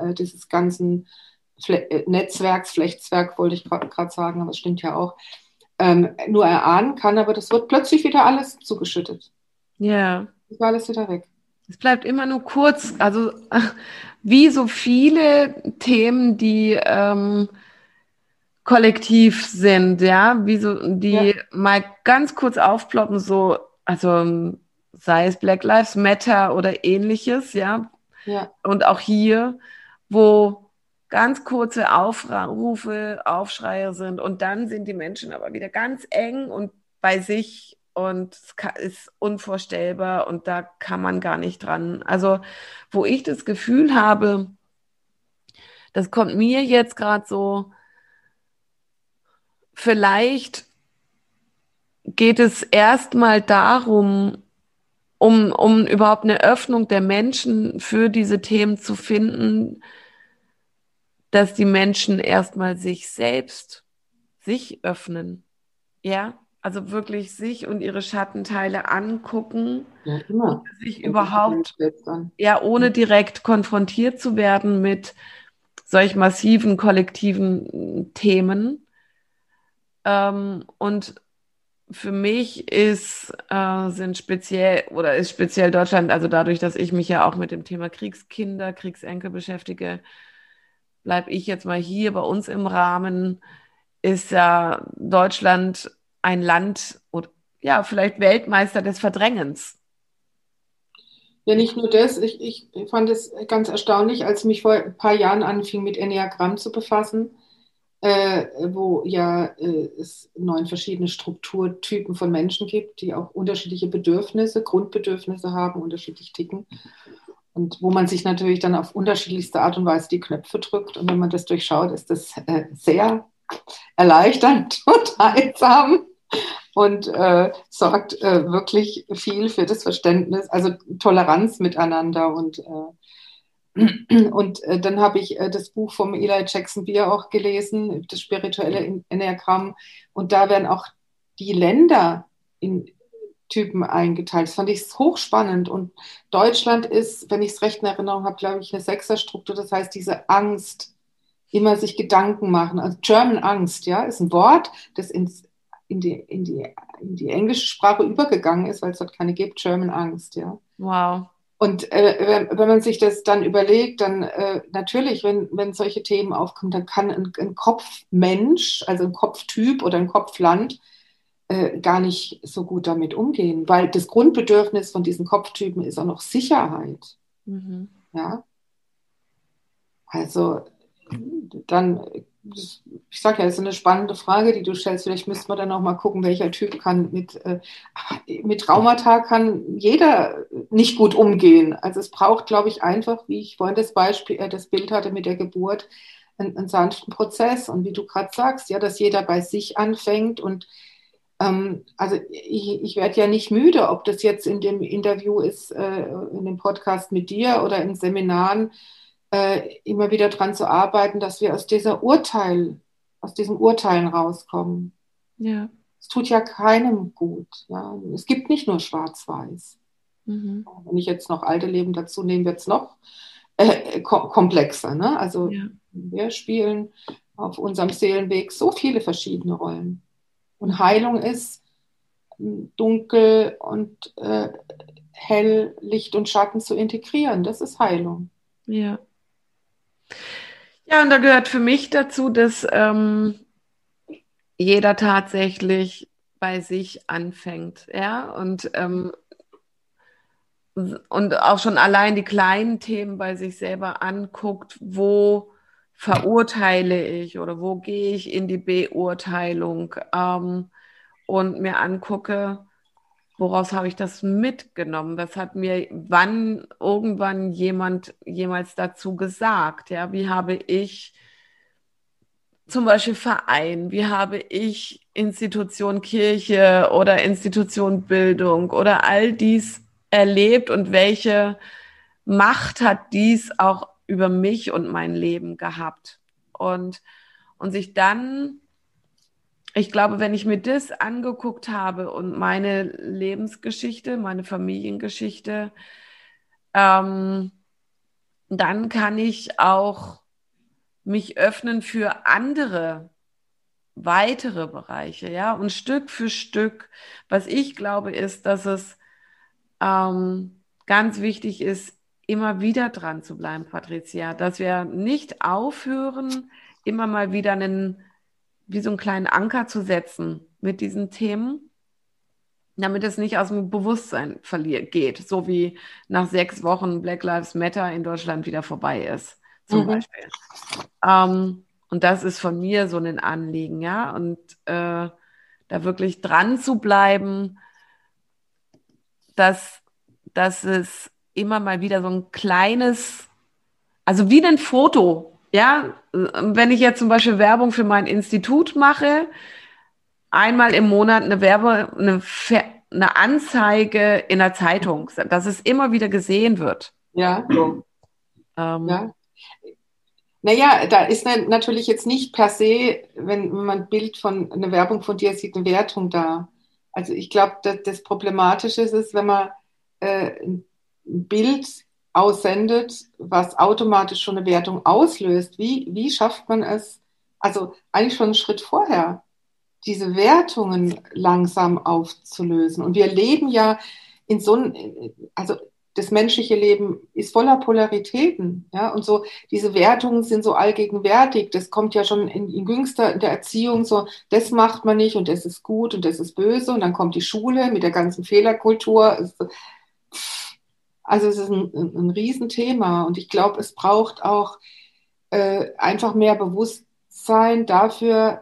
Speaker 3: Netzwerks, Flechtswerk, wollte ich gerade sagen, aber es stimmt ja auch, nur erahnen kann, aber das wird plötzlich wieder alles zugeschüttet.
Speaker 2: Ja.
Speaker 3: Das war alles wieder weg.
Speaker 2: Es bleibt immer nur kurz, also wie so viele Themen, die kollektiv sind, ja, wie so, die mal ganz kurz aufploppen, so also sei es Black Lives Matter oder ähnliches, ja.
Speaker 3: Ja.
Speaker 2: Und auch hier, wo ganz kurze Aufrufe, Aufschreie sind und dann sind die Menschen aber wieder ganz eng und bei sich und es ist unvorstellbar und da kann man gar nicht dran. Also wo ich das Gefühl habe, das kommt mir jetzt gerade so, vielleicht geht es erstmal darum, um überhaupt eine Öffnung der Menschen für diese Themen zu finden, dass die Menschen erstmal sich öffnen. Ja, also wirklich sich und ihre Schattenteile angucken,
Speaker 3: Ja, immer.
Speaker 2: sich
Speaker 3: Fängt es bei uns
Speaker 2: überhaupt,
Speaker 3: selbst an.
Speaker 2: ja, ohne direkt konfrontiert zu werden mit solch massiven kollektiven Themen. Und für mich ist speziell Deutschland, also dadurch, dass ich mich ja auch mit dem Thema Kriegskinder, Kriegsenkel beschäftige, bleibe ich jetzt mal hier bei uns im Rahmen, ist ja Deutschland ein Land oder ja, vielleicht Weltmeister des Verdrängens.
Speaker 3: Ja, nicht nur das. Ich fand es ganz erstaunlich, als ich mich vor ein paar Jahren anfing, mit Enneagramm zu befassen, wo ja es 9 verschiedene Strukturtypen von Menschen gibt, die auch unterschiedliche Bedürfnisse, Grundbedürfnisse haben, unterschiedlich ticken. Und wo man sich natürlich dann auf unterschiedlichste Art und Weise die Knöpfe drückt. Und wenn man das durchschaut, ist das sehr erleichternd und heilsam und sorgt wirklich viel für das Verständnis, also Toleranz miteinander. Dann habe ich das Buch vom Eli Jackson Beer auch gelesen, das spirituelle Enneagramm. Und da werden auch die Länder in Typen eingeteilt. Das fand ich hochspannend. Und Deutschland ist, wenn ich es recht in Erinnerung habe, glaube ich, eine Sechserstruktur. Das heißt, diese Angst, immer sich Gedanken machen. Also German Angst, ja, ist ein Wort, das in die englische Sprache übergegangen ist, weil es dort keine gibt, German Angst, ja.
Speaker 2: Wow.
Speaker 3: Und wenn man sich das dann überlegt, dann natürlich, wenn solche Themen aufkommen, dann kann ein Kopfmensch, also ein Kopftyp oder ein Kopfland, gar nicht so gut damit umgehen, weil das Grundbedürfnis von diesen Kopftypen ist auch noch Sicherheit.
Speaker 2: Mhm.
Speaker 3: Ja, also dann, ich sage ja, es ist eine spannende Frage, die du stellst. Vielleicht müsste man dann auch mal gucken, welcher Typ kann mit Traumata kann jeder nicht gut umgehen. Also es braucht, glaube ich, einfach, wie ich vorhin das Bild hatte mit der Geburt, einen sanften Prozess. Und wie du gerade sagst, ja, dass jeder bei sich anfängt und also ich werde ja nicht müde, ob das jetzt in dem Interview ist, in dem Podcast mit dir oder in Seminaren, immer wieder dran zu arbeiten, dass wir aus diesen Urteilen rauskommen.
Speaker 2: Ja.
Speaker 3: Es tut ja keinem gut. Ja. Es gibt nicht nur Schwarz-Weiß.
Speaker 2: Mhm.
Speaker 3: Wenn ich jetzt noch alte Leben dazu nehme, wird es noch komplexer. Ne? Also
Speaker 2: Ja.
Speaker 3: wir spielen auf unserem Seelenweg so viele verschiedene Rollen. Und Heilung ist dunkel und hell, Licht und Schatten zu integrieren. Das ist Heilung.
Speaker 2: Ja. Ja, und da gehört für mich dazu, dass jeder tatsächlich bei sich anfängt, ja, und auch schon allein die kleinen Themen bei sich selber anguckt, wo verurteile ich oder wo gehe ich in die Beurteilung und mir angucke, woraus habe ich das mitgenommen? Was hat mir wann irgendwann jemand jemals dazu gesagt? Ja, wie habe ich zum Beispiel Verein, wie habe ich Institution Kirche oder Institution Bildung oder all dies erlebt und welche Macht hat dies auch über mich und mein Leben gehabt? Und sich dann, ich glaube, wenn ich mir das angeguckt habe und meine Lebensgeschichte, meine Familiengeschichte, dann kann ich auch mich öffnen für andere weitere Bereiche, ja, und Stück für Stück. Was ich glaube, ist, dass es ganz wichtig ist, immer wieder dran zu bleiben, Patricia, dass wir nicht aufhören, immer mal wieder wie so einen kleinen Anker zu setzen mit diesen Themen. damit es nicht aus dem Bewusstsein geht, so wie nach 6 Wochen Black Lives Matter in Deutschland wieder vorbei ist, zum Beispiel. Und das ist von mir so ein Anliegen, ja, und da wirklich dran zu bleiben, dass es immer mal wieder so ein kleines, also wie ein Foto, ja, wenn ich jetzt zum Beispiel Werbung für mein Institut mache, einmal im Monat eine Anzeige in der Zeitung, dass es immer wieder gesehen wird.
Speaker 3: Ja,
Speaker 2: Ähm,
Speaker 3: ja. Naja, da ist natürlich jetzt nicht per se, wenn man ein Bild von, eine Werbung von dir sieht, eine Wertung da. Also ich glaube, das Problematische ist, wenn man ein Bild aussendet, was automatisch schon eine Wertung auslöst. Wie schafft man es, also eigentlich schon einen Schritt vorher, diese Wertungen langsam aufzulösen? Und wir leben ja in so einem, also das menschliche Leben ist voller Polaritäten, ja, und so diese Wertungen sind so allgegenwärtig. Das kommt ja schon in jüngster in der Erziehung so, das macht man nicht und das ist gut und das ist böse und dann kommt die Schule mit der ganzen Fehlerkultur. Also es ist ein Riesenthema und ich glaube, es braucht auch einfach mehr Bewusstsein dafür,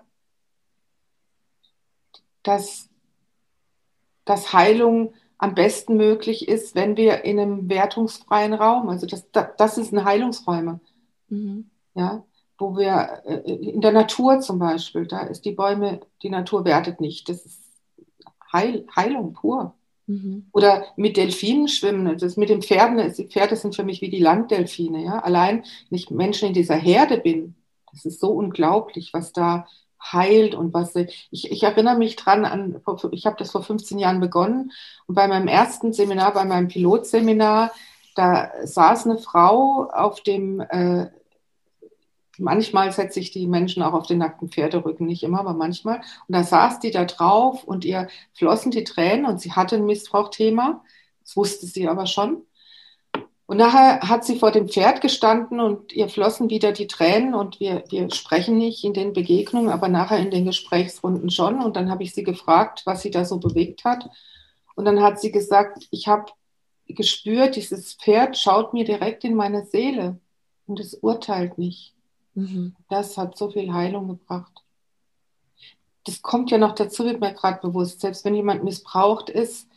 Speaker 3: dass Heilung am besten möglich ist, wenn wir in einem wertungsfreien Raum, also das sind Heilungsräume, ja, wo wir in der Natur zum Beispiel, da ist die Bäume, die Natur wertet nicht, das ist Heilung pur. Oder mit Delfinen schwimmen, das mit den Pferden, die Pferde sind für mich wie die Landdelfine, ja, allein, wenn ich Menschen in dieser Herde bin, das ist so unglaublich, was da heilt und was ich erinnere mich dran ich habe das vor 15 Jahren begonnen und bei meinem ersten Seminar, bei meinem Pilotseminar, da saß eine Frau auf dem, manchmal setze ich die Menschen auch auf den nackten Pferderücken, nicht immer, aber manchmal, und da saß die da drauf und ihr flossen die Tränen und sie hatte ein Missbrauchsthema, das wusste sie aber schon. Und nachher hat sie vor dem Pferd gestanden und ihr flossen wieder die Tränen und wir sprechen nicht in den Begegnungen, aber nachher in den Gesprächsrunden schon. Und dann habe ich sie gefragt, was sie da so bewegt hat. Und dann hat sie gesagt, ich habe gespürt, dieses Pferd schaut mir direkt in meine Seele und es urteilt nicht. Das hat so viel Heilung gebracht. Das kommt ja noch dazu, wird mir gerade bewusst, selbst wenn jemand missbraucht ist,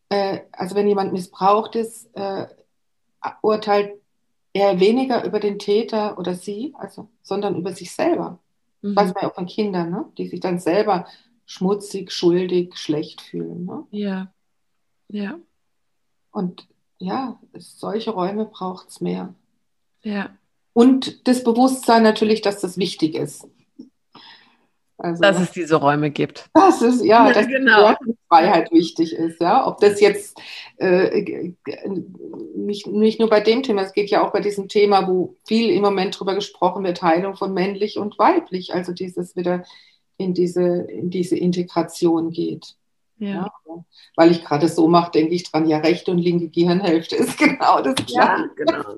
Speaker 3: urteilt er weniger über den Täter oder sie, sondern über sich selber. Das weiß man ja auch von Kindern, ne? Die sich dann selber schmutzig, schuldig, schlecht fühlen. Ne?
Speaker 2: Ja, ja.
Speaker 3: Und ja, solche Räume braucht es mehr.
Speaker 2: Ja.
Speaker 3: Und das Bewusstsein natürlich, dass das wichtig ist. Also,
Speaker 2: dass es diese Räume gibt.
Speaker 3: Das ist, ja, dass
Speaker 2: genau.
Speaker 3: die Freiheit wichtig ist, ja. Ob das jetzt nicht nur bei dem Thema, es geht ja auch bei diesem Thema, wo viel im Moment drüber gesprochen wird, Heilung von männlich und weiblich, also dieses wieder in diese Integration geht.
Speaker 2: Ja.
Speaker 3: Ja. Weil ich gerade so mache, denke ich dran, ja, rechte und linke Gehirnhälfte ist genau das Gleiche.
Speaker 2: Ja, genau.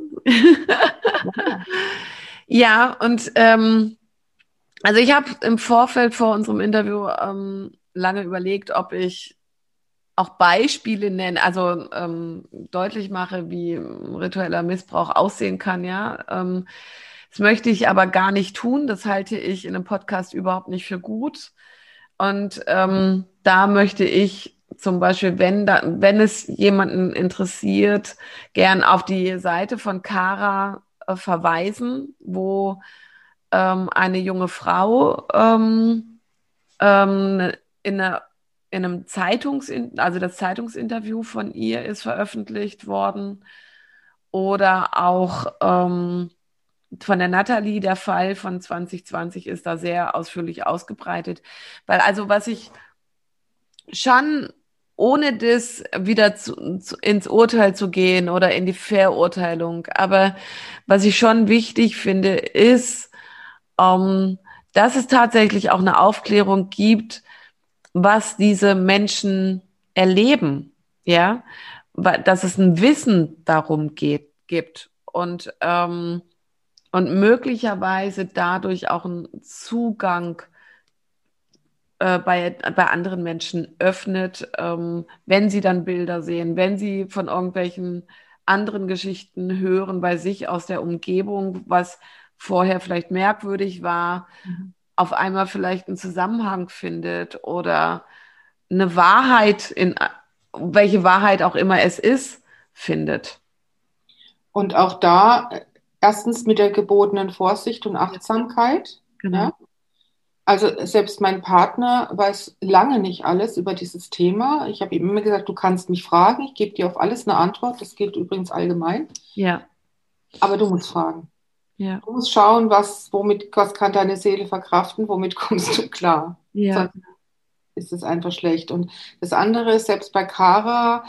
Speaker 2: Ja, und also ich habe im Vorfeld vor unserem Interview lange überlegt, ob ich auch Beispiele nenne, also deutlich mache, wie ritueller Missbrauch aussehen kann, ja. Das möchte ich aber gar nicht tun. Das halte ich in einem Podcast überhaupt nicht für gut. Und da möchte ich zum Beispiel, wenn es jemanden interessiert, gern auf die Seite von Cara verweisen, wo eine junge Frau in einem also das Zeitungsinterview von ihr ist veröffentlicht worden oder auch von der Nathalie, der Fall von 2020 ist da sehr ausführlich ausgebreitet, weil also was ich schon ohne das wieder ins Urteil zu gehen oder in die Verurteilung, aber was ich schon wichtig finde, ist, dass es tatsächlich auch eine Aufklärung gibt, was diese Menschen erleben, ja, dass es ein Wissen darum gibt und möglicherweise dadurch auch einen Zugang bei anderen Menschen öffnet, wenn sie dann Bilder sehen, wenn sie von irgendwelchen anderen Geschichten hören bei sich aus der Umgebung, was vorher vielleicht merkwürdig war, auf einmal vielleicht einen Zusammenhang findet oder eine Wahrheit, welche Wahrheit auch immer es ist, findet.
Speaker 3: Und auch da erstens mit der gebotenen Vorsicht und Achtsamkeit.
Speaker 2: Genau.
Speaker 3: Ja? Also selbst mein Partner weiß lange nicht alles über dieses Thema. Ich habe ihm immer gesagt, du kannst mich fragen, ich gebe dir auf alles eine Antwort. Das gilt übrigens allgemein.
Speaker 2: Ja.
Speaker 3: Aber du musst fragen.
Speaker 2: Ja.
Speaker 3: Du musst schauen, was kann deine Seele verkraften, womit kommst du klar.
Speaker 2: Ja.
Speaker 3: Sonst ist es einfach schlecht. Und das andere ist, selbst bei Kara,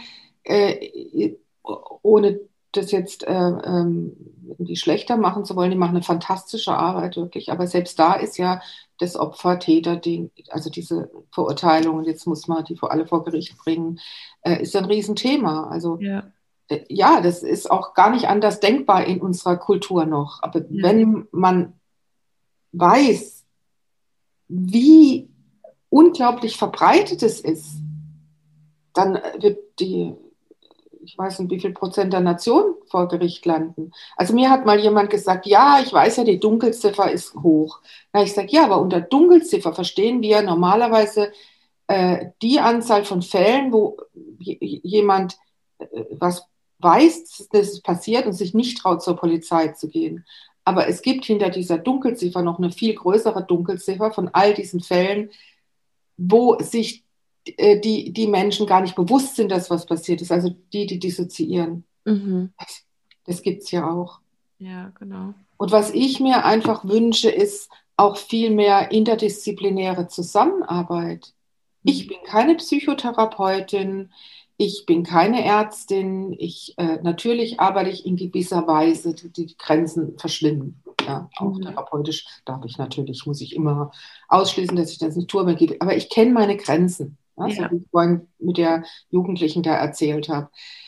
Speaker 3: ohne das jetzt irgendwie schlechter machen zu wollen, die machen eine fantastische Arbeit, wirklich. Aber selbst da ist ja das Opfer-Täter-Ding, also diese Verurteilungen, jetzt muss man die alle vor Gericht bringen, ist ein Riesenthema. Also ja, das ist auch gar nicht anders denkbar in unserer Kultur noch. Aber wenn man weiß, wie unglaublich verbreitet es ist, dann wird ich weiß nicht, wie viel Prozent der Nation vor Gericht landen. Also mir hat mal jemand gesagt, ja, ich weiß ja, die Dunkelziffer ist hoch. Na, ich sage, ja, aber unter Dunkelziffer verstehen wir normalerweise die Anzahl von Fällen, wo jemand was weiß, dass es passiert und sich nicht traut, zur Polizei zu gehen. Aber es gibt hinter dieser Dunkelziffer noch eine viel größere Dunkelziffer von all diesen Fällen, wo sich die Menschen gar nicht bewusst sind, dass was passiert ist. Also die dissoziieren.
Speaker 2: Mhm.
Speaker 3: Das gibt es ja auch.
Speaker 2: Ja, genau.
Speaker 3: Und was ich mir einfach wünsche, ist auch viel mehr interdisziplinäre Zusammenarbeit. Ich bin keine Psychotherapeutin, ich bin keine Ärztin, natürlich arbeite ich in gewisser Weise, die Grenzen verschwimmen. Ja, auch therapeutisch muss ich immer ausschließen, dass ich das nicht tue, aber ich kenne meine Grenzen, so wie ich vorhin mit der Jugendlichen da erzählt habe.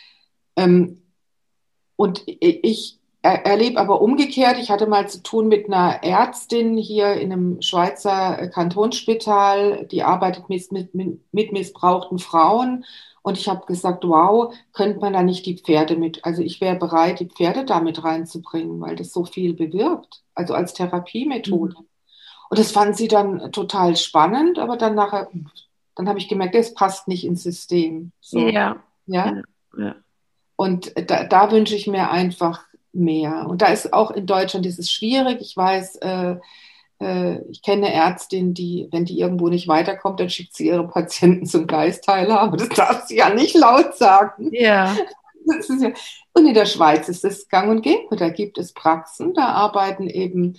Speaker 3: Und ich erlebe aber umgekehrt, ich hatte mal zu tun mit einer Ärztin hier in einem Schweizer Kantonsspital, die arbeitet mit missbrauchten Frauen. Und ich habe gesagt, wow, könnte man da nicht die Pferde also ich wäre bereit, die Pferde da mit reinzubringen, weil das so viel bewirkt, also als Therapiemethode. Und das fand sie dann total spannend, aber dann habe ich gemerkt, das passt nicht ins System. So, ja. Und da wünsche ich mir einfach mehr. Und da ist auch in Deutschland, das ist schwierig. Ich weiß, ich kenne eine Ärztin, wenn die irgendwo nicht weiterkommt, dann schickt sie ihre Patienten zum Geistheiler. Aber das darf sie ja nicht laut sagen.
Speaker 2: Ja.
Speaker 3: Und in der Schweiz ist das gang und gäbe. Da gibt es Praxen, da arbeiten eben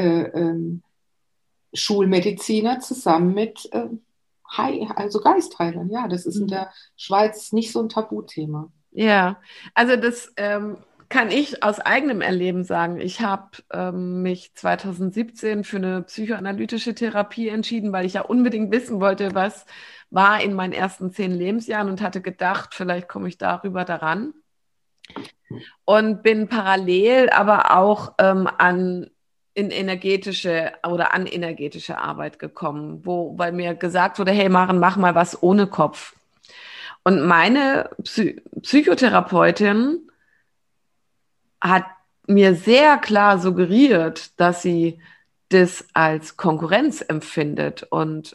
Speaker 3: Schulmediziner zusammen mit also Geistheilern. Ja, das ist in der Schweiz nicht so ein Tabuthema.
Speaker 2: Ja, also das kann ich aus eigenem Erleben sagen. Ich habe mich 2017 für eine psychoanalytische Therapie entschieden, weil ich ja unbedingt wissen wollte, was war in meinen ersten 10 Lebensjahren und hatte gedacht, vielleicht komme ich darüber daran. Und bin parallel aber auch an energetische Arbeit gekommen, weil mir gesagt wurde, hey Maren, mach mal was ohne Kopf. Und meine Psychotherapeutin hat mir sehr klar suggeriert, dass sie das als Konkurrenz empfindet und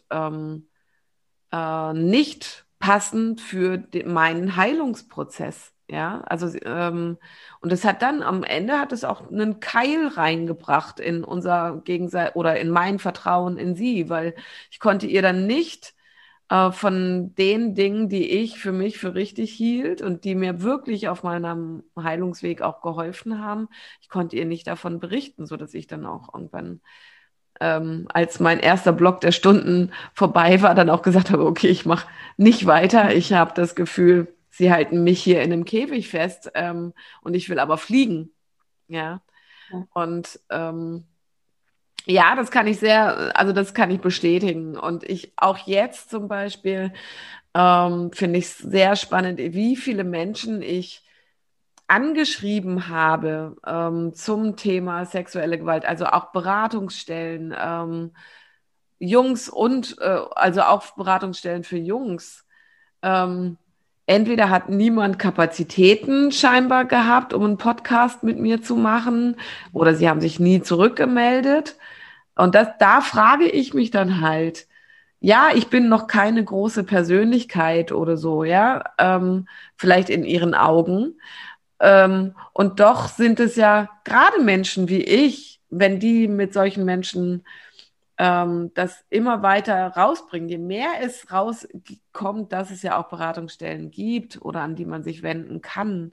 Speaker 2: nicht passend für meinen Heilungsprozess. Ja, also und es hat dann am Ende hat es auch einen Keil reingebracht in unser oder in mein Vertrauen in sie, weil ich konnte ihr dann nicht von den Dingen, die ich für mich für richtig hielt und die mir wirklich auf meinem Heilungsweg auch geholfen haben, ich konnte ihr nicht davon berichten, so dass ich dann auch irgendwann, als mein erster Block der Stunden vorbei war, dann auch gesagt habe, okay, ich mache nicht weiter. Ich habe das Gefühl, sie halten mich hier in einem Käfig fest und ich will aber fliegen. Ja. Und ja, das kann ich bestätigen. Und ich auch jetzt zum Beispiel finde ich es sehr spannend, wie viele Menschen ich angeschrieben habe zum Thema sexuelle Gewalt, also auch Beratungsstellen, Jungs und also auch Beratungsstellen für Jungs. Entweder hat niemand Kapazitäten scheinbar gehabt, um einen Podcast mit mir zu machen, oder sie haben sich nie zurückgemeldet. Und da frage ich mich dann halt, ja, ich bin noch keine große Persönlichkeit oder so, ja, vielleicht in ihren Augen. Und doch sind es ja gerade Menschen wie ich, wenn die mit solchen Menschen das immer weiter rausbringen. Je mehr es rauskommt, dass es ja auch Beratungsstellen gibt oder an die man sich wenden kann,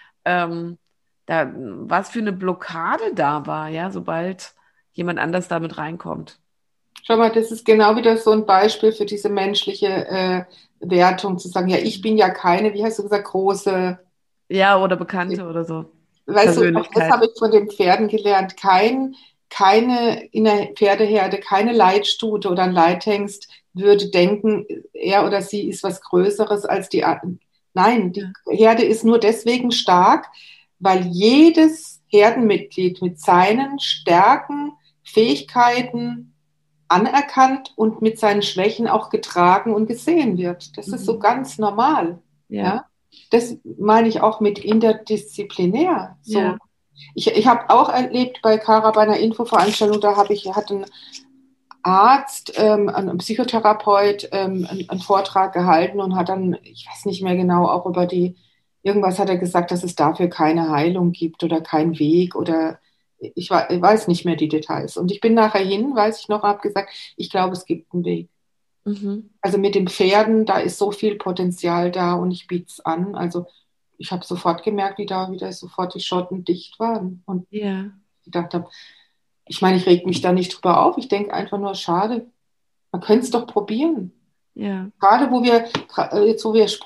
Speaker 2: was für eine Blockade da war, ja, sobald jemand anders damit reinkommt.
Speaker 3: Schau mal, das ist genau wieder so ein Beispiel für diese menschliche Wertung, zu sagen, ja, ich bin ja keine, wie hast du gesagt, große.
Speaker 2: Ja, oder Bekannte oder so.
Speaker 3: Weißt du, auch das
Speaker 2: Persönlichkeit.
Speaker 3: habe ich von den Pferden gelernt. Keine in der Pferdeherde, keine Leitstute oder ein Leithengst würde denken, er oder sie ist was Größeres als die anderen. Nein, die Herde ist nur deswegen stark, weil jedes Herdenmitglied mit seinen Stärken, Fähigkeiten anerkannt und mit seinen Schwächen auch getragen und gesehen wird. Das ist so ganz normal. Ja? Das meine ich auch mit interdisziplinär. So.
Speaker 2: Ja.
Speaker 3: Ich habe auch erlebt bei Kara bei einer Infoveranstaltung, hat ein Arzt, ein Psychotherapeut einen Vortrag gehalten und hat dann, ich weiß nicht mehr genau, auch irgendwas hat er gesagt, dass es dafür keine Heilung gibt oder keinen Weg oder ich weiß nicht mehr die Details. Und ich bin nachher hin, weiß ich noch, habe gesagt, ich glaube, es gibt einen Weg.
Speaker 2: Mhm.
Speaker 3: Also mit den Pferden, da ist so viel Potenzial da und ich biete es an. Also ich habe sofort gemerkt, wie da wieder sofort die Schotten dicht waren. Und ich gedacht habe, ich meine, ich reg mich da nicht drüber auf. Ich denke einfach nur, schade. Man könnte es doch probieren.
Speaker 2: Ja.
Speaker 3: Gerade jetzt wo wir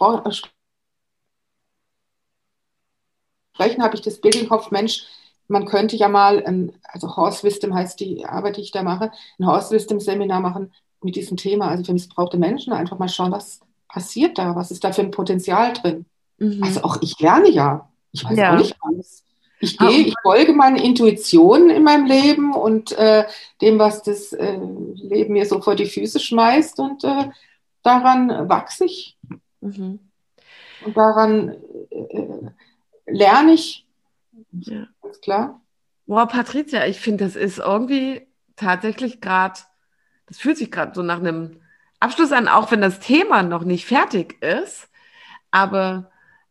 Speaker 3: sprechen, habe ich das Bild im Kopf, Mensch, man könnte ja mal, also Horse Wisdom heißt die Arbeit, die ich da mache, ein Horse Wisdom Seminar machen mit diesem Thema, also für missbrauchte Menschen, einfach mal schauen, was passiert da, was ist da für ein Potenzial drin.
Speaker 2: Mhm.
Speaker 3: Also auch ich lerne ja, ich weiß auch nicht alles. Ich
Speaker 2: Ah,
Speaker 3: ich folge meinen Intuitionen in meinem Leben und dem, was das Leben mir so vor die Füße schmeißt und daran wachse ich
Speaker 2: Mhm.
Speaker 3: und daran lerne ich.
Speaker 2: Ja.
Speaker 3: Ganz klar.
Speaker 2: Boah, Patricia, ich finde, das ist irgendwie tatsächlich gerade, das fühlt sich gerade so nach einem Abschluss an, auch wenn das Thema noch nicht fertig ist. Aber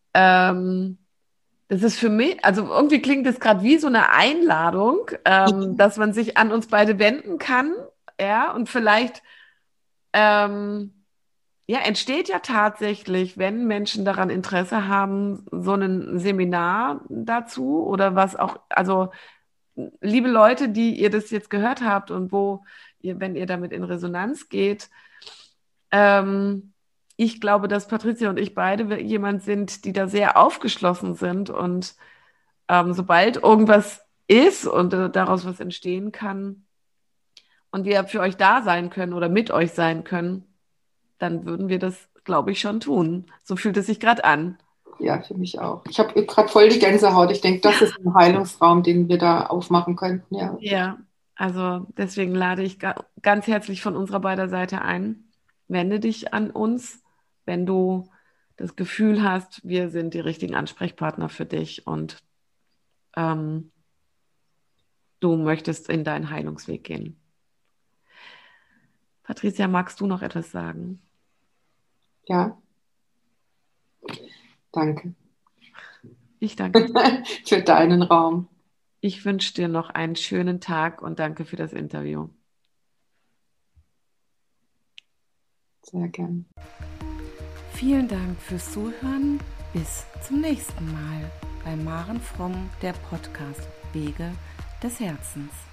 Speaker 2: das ist für mich, also irgendwie klingt das gerade wie so eine Einladung, dass man sich an uns beide wenden kann, ja, und vielleicht entsteht ja tatsächlich, wenn Menschen daran Interesse haben, so ein Seminar dazu oder was auch, also liebe Leute, die ihr das jetzt gehört habt und wenn ihr damit in Resonanz geht, ich glaube, dass Patricia und ich beide jemand sind, die da sehr aufgeschlossen sind und sobald irgendwas ist und daraus was entstehen kann und wir für euch da sein können oder mit euch sein können, dann würden wir das, glaube ich, schon tun. So fühlt es sich gerade an.
Speaker 3: Ja, für mich auch. Ich habe gerade voll die Gänsehaut. Ich denke, das ist ein Heilungsraum, den wir da aufmachen könnten. Ja,
Speaker 2: Ja, also deswegen lade ich ganz herzlich von unserer beider Seite ein. Wende dich an uns, wenn du das Gefühl hast, wir sind die richtigen Ansprechpartner für dich und du möchtest in deinen Heilungsweg gehen. Patricia, magst du noch etwas sagen?
Speaker 3: Ja. Danke.
Speaker 2: Ich danke
Speaker 3: für deinen Raum.
Speaker 2: Ich wünsche dir noch einen schönen Tag und danke für das Interview.
Speaker 3: Sehr gern.
Speaker 1: Vielen Dank fürs Zuhören. Bis zum nächsten Mal bei Maren Fromm, der Podcast Wege des Herzens.